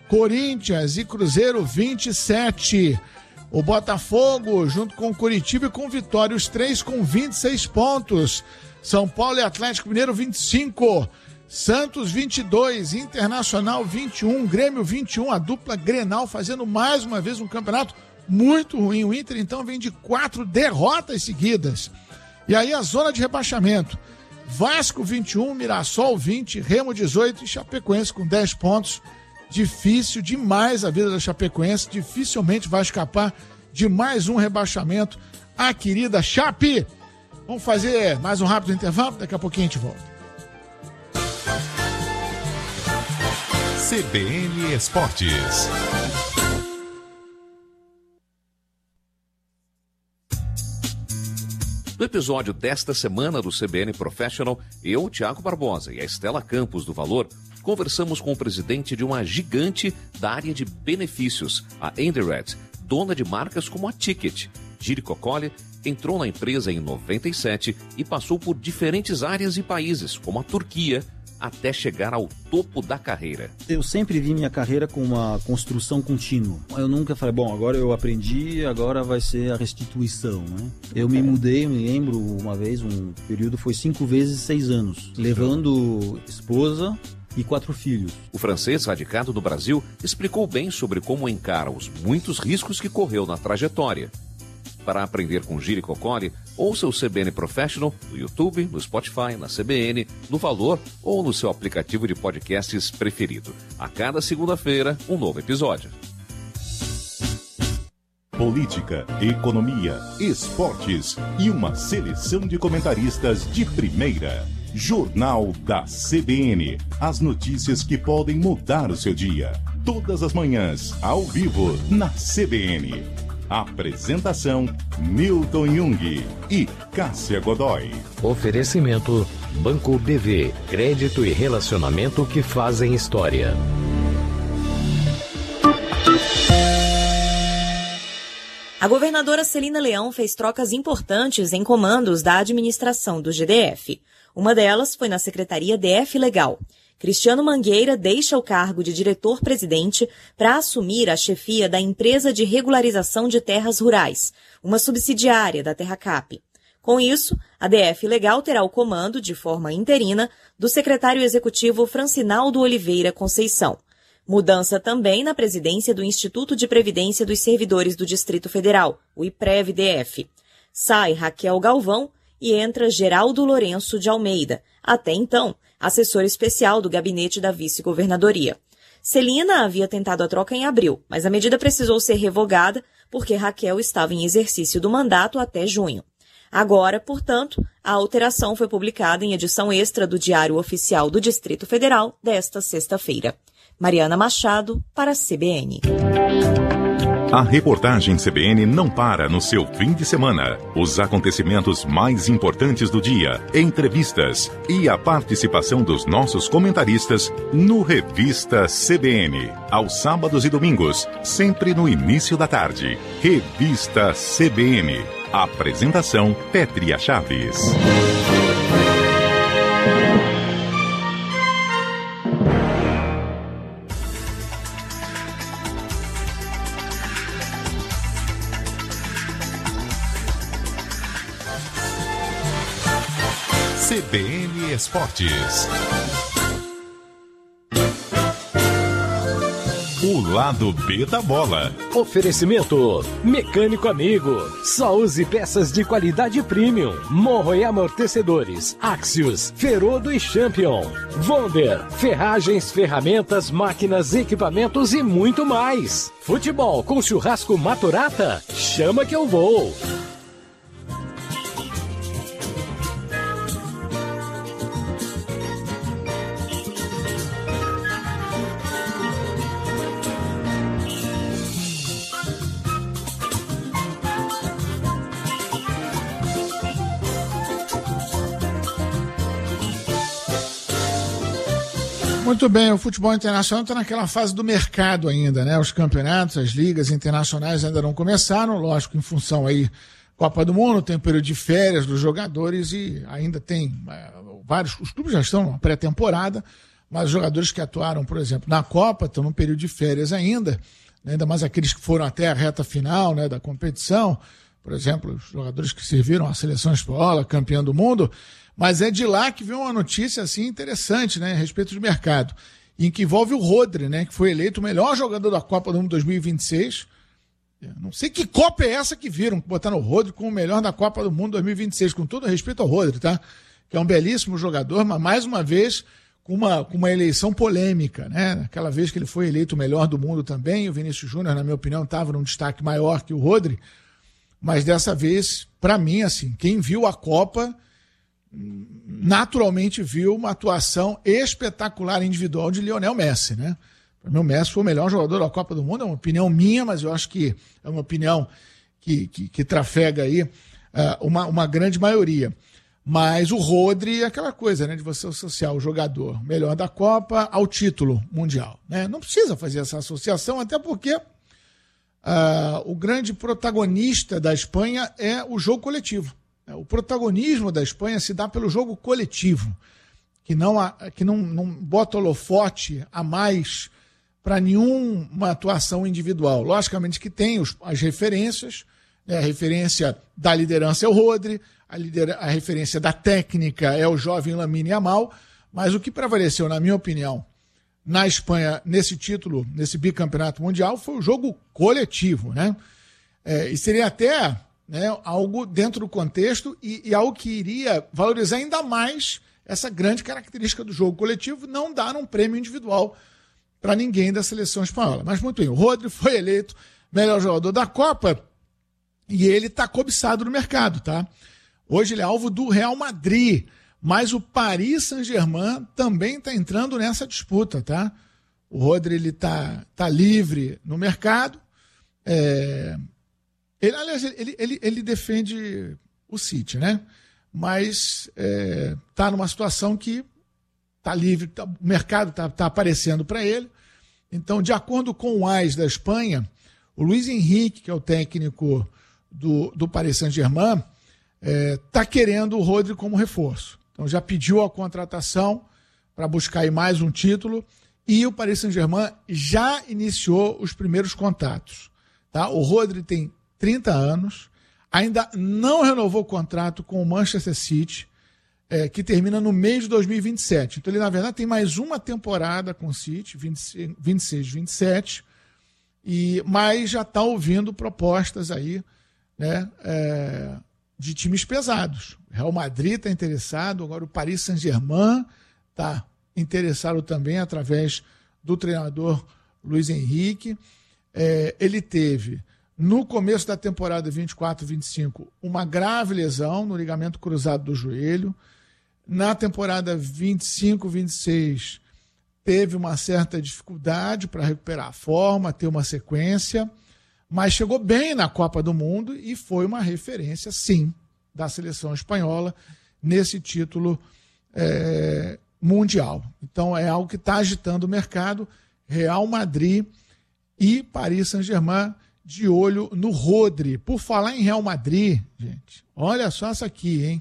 Corinthians e Cruzeiro vinte e sete. O Botafogo, junto com o Curitiba e com Vitória, os três com vinte e seis pontos. São Paulo e Atlético Mineiro vinte e cinco. Santos vinte e dois, Internacional vinte e um, Grêmio vinte e um, a dupla Grenal fazendo mais uma vez um campeonato muito ruim. O Inter então vem de quatro derrotas seguidas. E aí a zona de rebaixamento: Vasco vinte e um, Mirassol vinte, Remo dezoito e Chapecoense com dez pontos. Difícil demais a vida da Chapecoense, dificilmente vai escapar de mais um rebaixamento. A querida Chape. Vamos fazer mais um rápido intervalo, daqui a pouquinho a gente volta. C B N Esportes. No episódio desta semana do C B N Professional, eu, Thiago Barbosa e a Estela Campos do Valor, conversamos com o presidente de uma gigante da área de benefícios, a Endired, dona de marcas como a Ticket. Giri Coccoli entrou na empresa em noventa e sete e passou por diferentes áreas e países, como a Turquia, até chegar ao topo da carreira. Eu sempre vi minha carreira com uma construção contínua. Eu nunca falei, bom, agora eu aprendi, agora vai ser a restituição, né? Eu me mudei, me lembro uma vez, um período foi cinco vezes seis anos, levando esposa e quatro filhos. O francês, radicado no Brasil, explicou bem sobre como encara os muitos riscos que correu na trajetória. Para aprender com Giri Coccoli, ouça o C B N Professional no YouTube, no Spotify, na C B N, no Valor ou no seu aplicativo de podcasts preferido. A cada segunda-feira, um novo episódio. Política, economia, esportes e uma seleção de comentaristas de primeira. Jornal da C B N. As notícias que podem mudar o seu dia. Todas as manhãs, ao vivo, na C B N. Apresentação: Milton Jung e Cássia Godoy. Oferecimento: Banco B V. Crédito e relacionamento que fazem história. A governadora Celina Leão fez trocas importantes em comandos da administração do G D F. Uma delas foi na Secretaria D F Legal. Cristiano Mangueira deixa o cargo de diretor-presidente para assumir a chefia da Empresa de Regularização de Terras Rurais, uma subsidiária da Terracap. Com isso, a D F Legal terá o comando, de forma interina, do secretário executivo Francinaldo Oliveira Conceição. Mudança também na presidência do Instituto de Previdência dos Servidores do Distrito Federal, o IPREV-D F. Sai Raquel Galvão e entra Geraldo Lourenço de Almeida, até então assessor especial do gabinete da vice-governadoria. Celina havia tentado a troca em abril, mas a medida precisou ser revogada porque Raquel estava em exercício do mandato até junho. Agora, portanto, a alteração foi publicada em edição extra do Diário Oficial do Distrito Federal desta sexta-feira. Mariana Machado, para a C B N. A reportagem C B N não para no seu fim de semana. Os acontecimentos mais importantes do dia, entrevistas e a participação dos nossos comentaristas no Revista C B N. Aos sábados e domingos, sempre no início da tarde. Revista C B N. Apresentação: Pétria Chaves. C B N Esportes. O lado B da bola. Oferecimento: Mecânico Amigo. Só use peças de qualidade premium. Morro e amortecedores. Axios, Ferodo e Champion. Wonder, ferragens, ferramentas, máquinas, equipamentos e muito mais. Futebol com churrasco Maturata? Chama que eu vou. Muito bem, o futebol internacional está naquela fase do mercado ainda, né? Os campeonatos, as ligas internacionais ainda não começaram, lógico, em função aí Copa do Mundo, tem o período de férias dos jogadores e ainda tem é, vários, os clubes já estão na pré-temporada, mas os jogadores que atuaram, por exemplo, na Copa estão num período de férias ainda, né? Ainda mais aqueles que foram até a reta final, né, da competição, por exemplo, os jogadores que serviram à seleção espanhola, campeã do mundo, mas é de lá que veio uma notícia assim interessante, né, a respeito do mercado, em que envolve o Rodri, né, que foi eleito o melhor jogador da Copa do Mundo dois mil e vinte e seis. Eu não sei que Copa é essa que viram, que botaram o Rodri como o melhor da Copa do Mundo dois mil e vinte e seis, com todo respeito ao Rodri, tá? Que é um belíssimo jogador, mas mais uma vez com uma, com uma eleição polêmica, né? Aquela vez que ele foi eleito o melhor do mundo também, o Vinícius Júnior, na minha opinião, estava num destaque maior que o Rodri, mas dessa vez, para mim, assim, quem viu a Copa naturalmente viu uma atuação espetacular individual de Lionel Messi, né? Para mim, o Messi foi o melhor jogador da Copa do Mundo, é uma opinião minha, mas eu acho que é uma opinião que, que, que trafega aí uh, uma, uma grande maioria. Mas o Rodri é aquela coisa, né, de você associar o jogador melhor da Copa ao título mundial, né? Não precisa fazer essa associação, até porque uh, o grande protagonista da Espanha é o jogo coletivo. O protagonismo da Espanha se dá pelo jogo coletivo, que não, há, que não, não bota holofote a mais para nenhuma atuação individual. Logicamente que tem os, as referências, né? A referência da liderança é o Rodri, a, lidera, a referência da técnica é o jovem Lamine Yamal, mas o que prevaleceu, na minha opinião, na Espanha, nesse título, nesse bicampeonato mundial, foi o jogo coletivo, né? É, e seria até... né, algo dentro do contexto e, e algo que iria valorizar ainda mais essa grande característica do jogo coletivo, não dar um prêmio individual para ninguém da seleção espanhola. Mas muito bem, o Rodri foi eleito melhor jogador da Copa e ele está cobiçado no mercado, tá? Hoje ele é alvo do Real Madrid, mas o Paris Saint-Germain também está entrando nessa disputa, tá? O Rodri ele tá, tá livre no mercado, é... Ele, aliás, ele, ele, ele defende o City, né? Mas está é, numa situação que está livre, tá, o mercado está tá aparecendo para ele. Então, de acordo com o A I S da Espanha, o Luiz Henrique, que é o técnico do, do Paris Saint-Germain, está é, querendo o Rodri como reforço. Então, já pediu a contratação para buscar aí mais um título e o Paris Saint-Germain já iniciou os primeiros contatos. Tá? O Rodri tem trinta anos, ainda não renovou o contrato com o Manchester City, é, que termina no mês de dois mil e vinte e sete. Então ele, na verdade, tem mais uma temporada com o City, vinte e seis, vinte e sete, e, mas já está ouvindo propostas aí, né, é, de times pesados. O Real Madrid está interessado, agora o Paris Saint-Germain está interessado também através do treinador Luiz Henrique. É, ele teve... no começo da temporada vinte e quatro vinte e cinco, uma grave lesão no ligamento cruzado do joelho. Na temporada vinte e cinco vinte e seis, teve uma certa dificuldade para recuperar a forma, ter uma sequência, mas chegou bem na Copa do Mundo e foi uma referência, sim, da seleção espanhola nesse título é, mundial. Então é algo que está agitando o mercado. Real Madrid e Paris Saint-Germain de olho no Rodri. Por falar em Real Madrid, gente, olha só essa aqui, hein?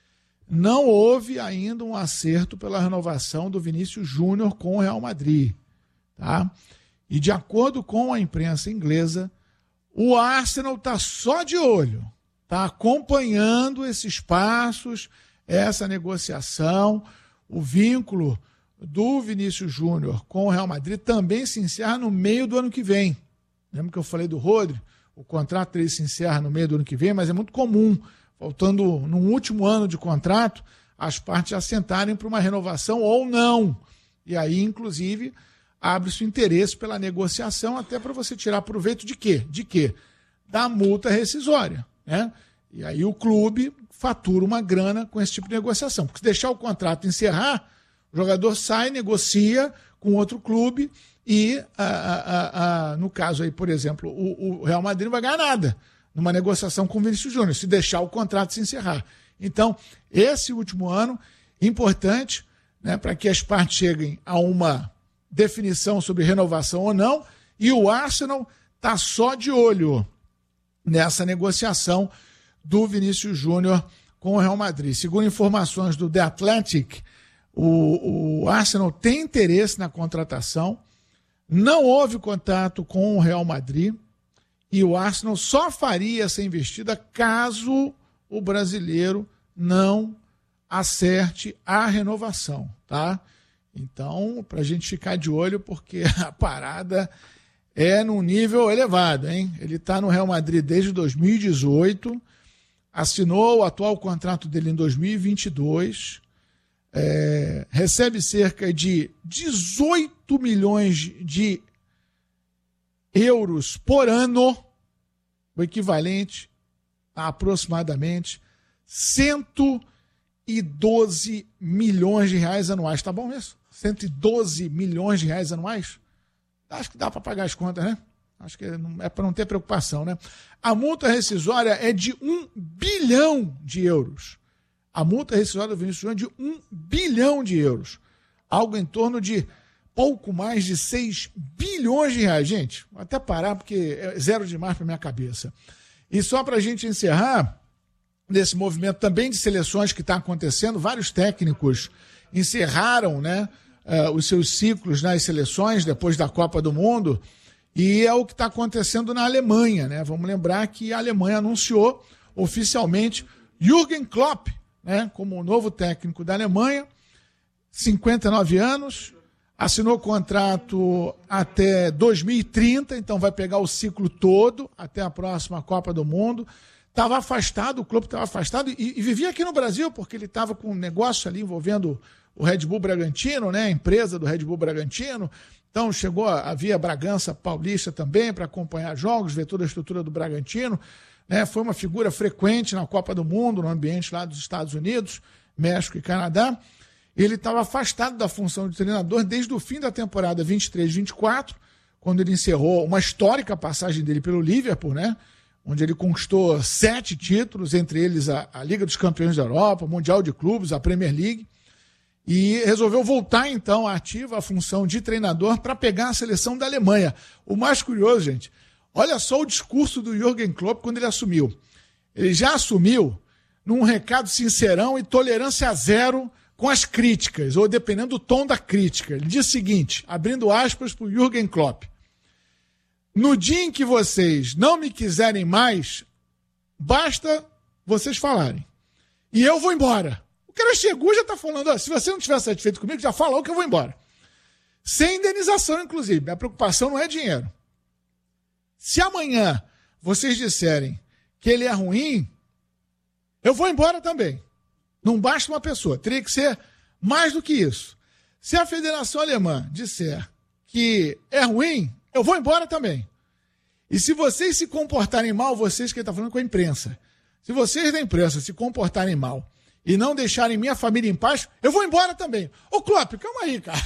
Não houve ainda um acerto pela renovação do Vinícius Júnior com o Real Madrid, tá? E de acordo com a imprensa inglesa, o Arsenal está só de olho, está acompanhando esses passos, essa negociação. O vínculo do Vinícius Júnior com o Real Madrid também se encerra no meio do ano que vem. Lembra que eu falei do Rodri? O contrato dele se encerra no meio do ano que vem, mas é muito comum, faltando no último ano de contrato, as partes assentarem para uma renovação ou não. E aí, inclusive, abre-se o interesse pela negociação, até para você tirar proveito de quê? De quê? Da multa rescisória, né? E aí o clube fatura uma grana com esse tipo de negociação. Porque se deixar o contrato encerrar, o jogador sai, negocia com outro clube e, a, a, a, no caso aí, por exemplo, o, o Real Madrid não vai ganhar nada numa negociação com o Vinícius Júnior, se deixar o contrato se encerrar. Então, esse último ano, importante, né, para que as partes cheguem a uma definição sobre renovação ou não, e o Arsenal está só de olho nessa negociação do Vinícius Júnior com o Real Madrid. Segundo informações do The Athletic, O, o Arsenal tem interesse na contratação, não houve contato com o Real Madrid e o Arsenal só faria essa investida caso o brasileiro não acerte a renovação, tá? Então, para a gente ficar de olho, porque a parada é num nível elevado, hein? Ele está no Real Madrid desde dois mil e dezoito, assinou o atual contrato dele em dois mil e vinte e dois, é, recebe cerca de dezoito milhões de euros por ano, o equivalente a aproximadamente cento e doze milhões de reais anuais. Tá bom isso? cento e doze milhões de reais anuais? Acho que dá para pagar as contas, né? Acho que é para não ter preocupação, né? A multa rescisória é de um bilhão de euros. A multa rescisória do Vinícius Júnior é de um bilhão de euros. Algo em torno de pouco mais de seis bilhões de reais. Gente, vou até parar porque é zero demais para minha cabeça. E só para a gente encerrar, nesse movimento também de seleções que está acontecendo, vários técnicos encerraram, né, uh, os seus ciclos nas seleções depois da Copa do Mundo, e é o que está acontecendo na Alemanha, né? Vamos lembrar que a Alemanha anunciou oficialmente Jürgen Klopp, né, como o novo técnico da Alemanha, cinquenta e nove anos, assinou contrato até dois mil e trinta, então vai pegar o ciclo todo até a próxima Copa do Mundo. Estava afastado, o clube estava afastado e, e vivia aqui no Brasil, porque ele estava com um negócio ali envolvendo o Red Bull Bragantino, né, a empresa do Red Bull Bragantino. Então chegou a, a via Bragança Paulista também para acompanhar jogos, ver toda a estrutura do Bragantino. Né, foi uma figura frequente na Copa do Mundo, no ambiente lá dos Estados Unidos, México e Canadá. Ele estava afastado da função de treinador desde o fim da temporada vinte e três vinte e quatro, quando ele encerrou uma histórica passagem dele pelo Liverpool, né, onde ele conquistou sete títulos, entre eles a, a Liga dos Campeões da Europa, o Mundial de Clubes, a Premier League, e resolveu voltar então à ativa a função de treinador para pegar a seleção da Alemanha. O mais curioso, gente, olha só o discurso do Jürgen Klopp quando ele assumiu. Ele já assumiu num recado sincerão e tolerância zero com as críticas, ou dependendo do tom da crítica. Ele diz o seguinte, abrindo aspas para o Jürgen Klopp: no dia em que vocês não me quiserem mais, basta vocês falarem. E eu vou embora. O cara chegou e já está falando, ó, se você não estiver satisfeito comigo, já falou que eu vou embora. Sem indenização, inclusive. A preocupação não é dinheiro. Se amanhã vocês disserem que ele é ruim, eu vou embora também. Não basta uma pessoa, teria que ser mais do que isso. Se a Federação Alemã disser que é ruim, eu vou embora também. E se vocês se comportarem mal, vocês que ele está falando com a imprensa, se vocês da imprensa se comportarem mal e não deixarem minha família em paz, eu vou embora também. Ô Klopp, calma aí, cara.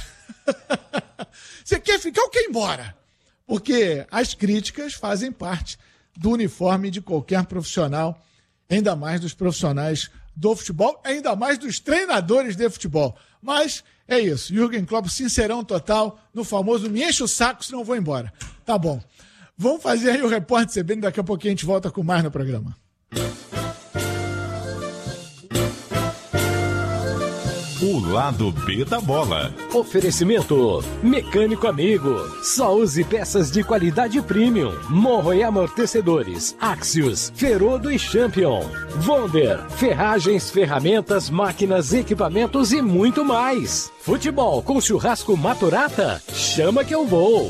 Você quer ficar ou quer ir embora? Porque as críticas fazem parte do uniforme de qualquer profissional, ainda mais dos profissionais do futebol, ainda mais dos treinadores de futebol. Mas é isso, Jürgen Klopp, sincerão total, no famoso me enche o saco, senão eu vou embora. Tá bom. Vamos fazer aí o Repórter C B N, daqui a pouquinho a gente volta com mais no programa. O lado B da bola. Oferecimento Mecânico Amigo. Só use peças de qualidade premium. Morro e amortecedores. Axios, Ferodo e Champion. Wonder, ferragens, ferramentas, máquinas, equipamentos e muito mais. Futebol com churrasco Maturata? Chama que eu vou.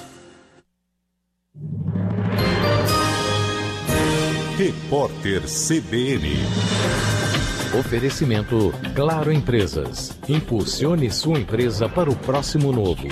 Repórter C B N. Oferecimento Claro Empresas. Impulsione sua empresa para o próximo novo.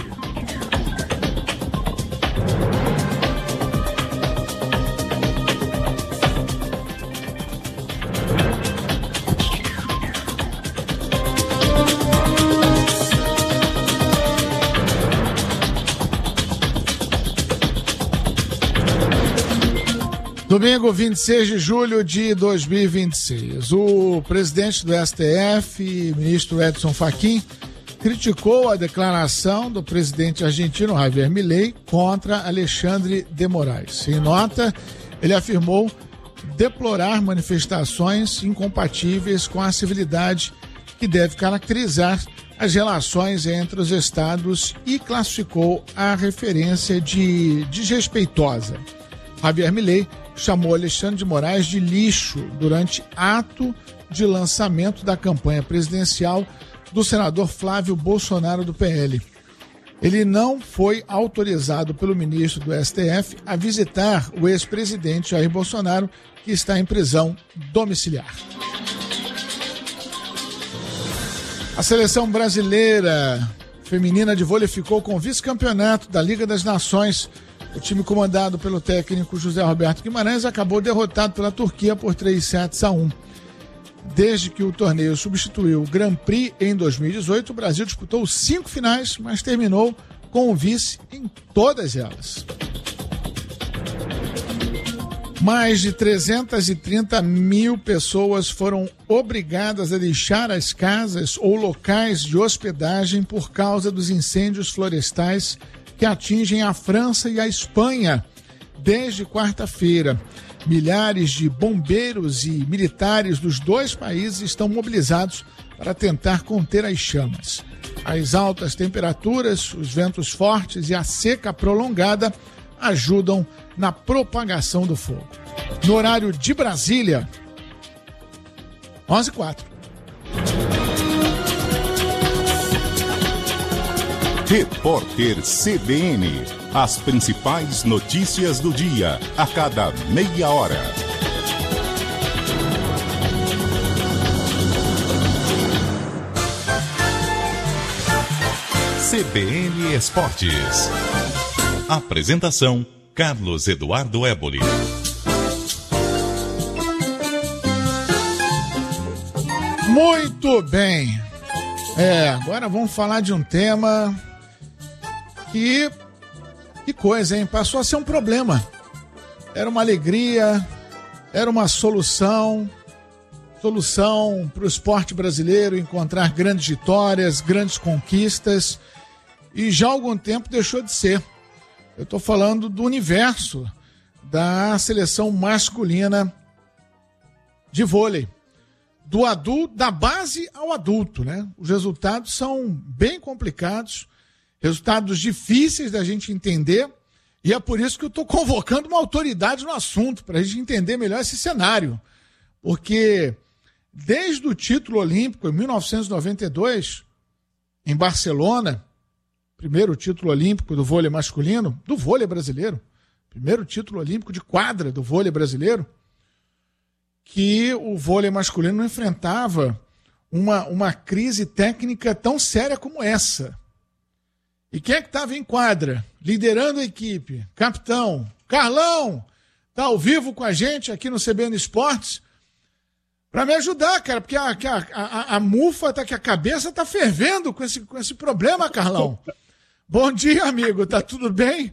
Domingo, vinte e seis de julho de dois mil e vinte e seis. O presidente do S T F, ministro Edson Fachin, criticou a declaração do presidente argentino Javier Milei contra Alexandre de Moraes. Em nota, ele afirmou deplorar manifestações incompatíveis com a civilidade que deve caracterizar as relações entre os estados e classificou a referência de desrespeitosa. Javier Milei chamou Alexandre de Moraes de lixo durante ato de lançamento da campanha presidencial do senador Flávio Bolsonaro do P L. Ele não foi autorizado pelo ministro do S T F a visitar o ex-presidente Jair Bolsonaro, que está em prisão domiciliar. A seleção brasileira feminina de vôlei ficou com o vice-campeonato da Liga das Nações. O time comandado pelo técnico José Roberto Guimarães acabou derrotado pela Turquia por três sets a um. Desde que o torneio substituiu o Grand Prix em dois mil e dezoito, o Brasil disputou cinco finais, mas terminou com o vice em todas elas. Mais de trezentas e trinta mil pessoas foram obrigadas a deixar as casas ou locais de hospedagem por causa dos incêndios florestais que atingem a França e a Espanha desde quarta-feira. Milhares de bombeiros e militares dos dois países estão mobilizados para tentar conter as chamas. As altas temperaturas, os ventos fortes e a seca prolongada ajudam na propagação do fogo. No horário de Brasília, onze e quatro. Repórter C B N. As principais notícias do dia, a cada meia hora. C B N Esportes. Apresentação: Carlos Eduardo Éboli. Muito bem. É, agora vamos falar de um tema que, que coisa, hein? Passou a ser um problema. Era uma alegria, era uma solução, solução para o esporte brasileiro encontrar grandes vitórias, grandes conquistas, e já há algum tempo deixou de ser. Eu estou falando do universo da seleção masculina de vôlei. Do adulto, da base ao adulto, né? Os resultados são bem complicados, resultados difíceis da gente entender, e é por isso que eu estou convocando uma autoridade no assunto, para a gente entender melhor esse cenário. Porque desde o título olímpico, em mil novecentos e noventa e dois, em Barcelona, primeiro título olímpico do vôlei masculino, do vôlei brasileiro, primeiro título olímpico de quadra do vôlei brasileiro, que o vôlei masculino não enfrentava uma, uma crise técnica tão séria como essa. E quem é que estava em quadra, liderando a equipe? Capitão Carlão, está ao vivo com a gente aqui no C B N Esportes, para me ajudar, cara, porque a, a, a, a mufa, tá, que a cabeça está fervendo com esse, com esse problema, Carlão. Bom dia, amigo, tá tudo bem?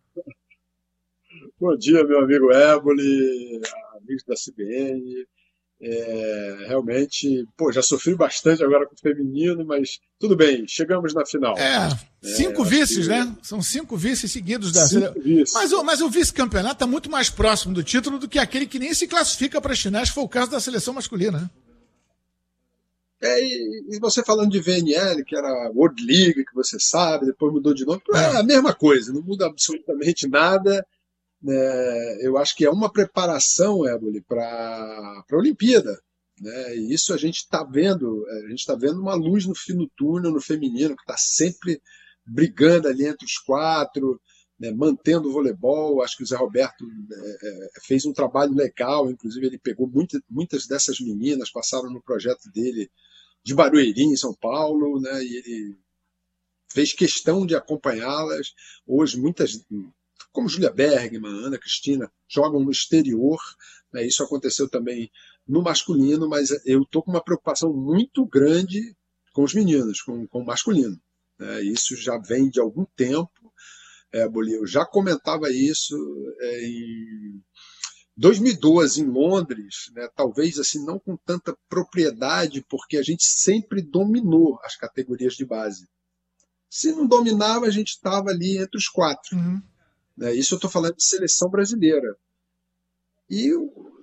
Bom dia, meu amigo Éboli, amigos da C B N. É, realmente, pô, já sofri bastante agora com o feminino, mas tudo bem, chegamos na final. É, cinco é, vices, que... né? São cinco vices seguidos da cinco vices. Mas, o, mas o vice-campeonato está muito mais próximo do título do que aquele que nem se classifica para as finais, foi o caso da seleção masculina, né? É, e, e você falando de V N L, que era World League, que você sabe, depois mudou de nome, é a mesma coisa, não muda absolutamente nada. É, eu acho que é uma preparação, Éboli, para a Olimpíada, né? E isso a gente está vendo, a gente está vendo uma luz no fim do túnel no feminino, que está sempre brigando ali entre os quatro, né, mantendo o voleibol. Acho que o Zé Roberto é, é, fez um trabalho legal, inclusive ele pegou muita, muitas dessas meninas, passaram no projeto dele de Barueri, em São Paulo, né, e ele fez questão de acompanhá-las. Hoje muitas, como Júlia Bergman, Ana Cristina, jogam no exterior, né? Isso aconteceu também no masculino, mas eu estou com uma preocupação muito grande com os meninos, com, com o masculino, né? Isso já vem de algum tempo. É, Boli, eu já comentava isso é, em dois mil e doze, em Londres, né? Talvez assim, não com tanta propriedade, porque a gente sempre dominou as categorias de base. Se não dominava, a gente estava ali entre os quatro. Uhum. Isso eu estou falando de seleção brasileira. E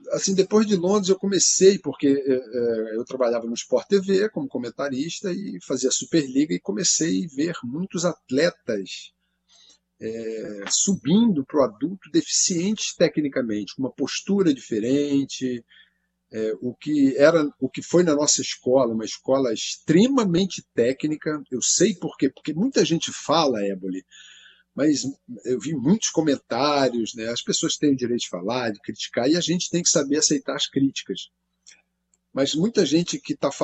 assim, depois de Londres eu comecei, porque é, eu trabalhava no Sport T V como comentarista e fazia Superliga e comecei a ver muitos atletas é, subindo para o adulto deficientes tecnicamente, com uma postura diferente, é, o que era, o que foi na nossa escola, uma escola extremamente técnica. Eu sei por quê, porque muita gente fala, Éboli, mas eu vi muitos comentários, né? As pessoas têm o direito de falar, de criticar, e a gente tem que saber aceitar as críticas. Mas muita gente que está falando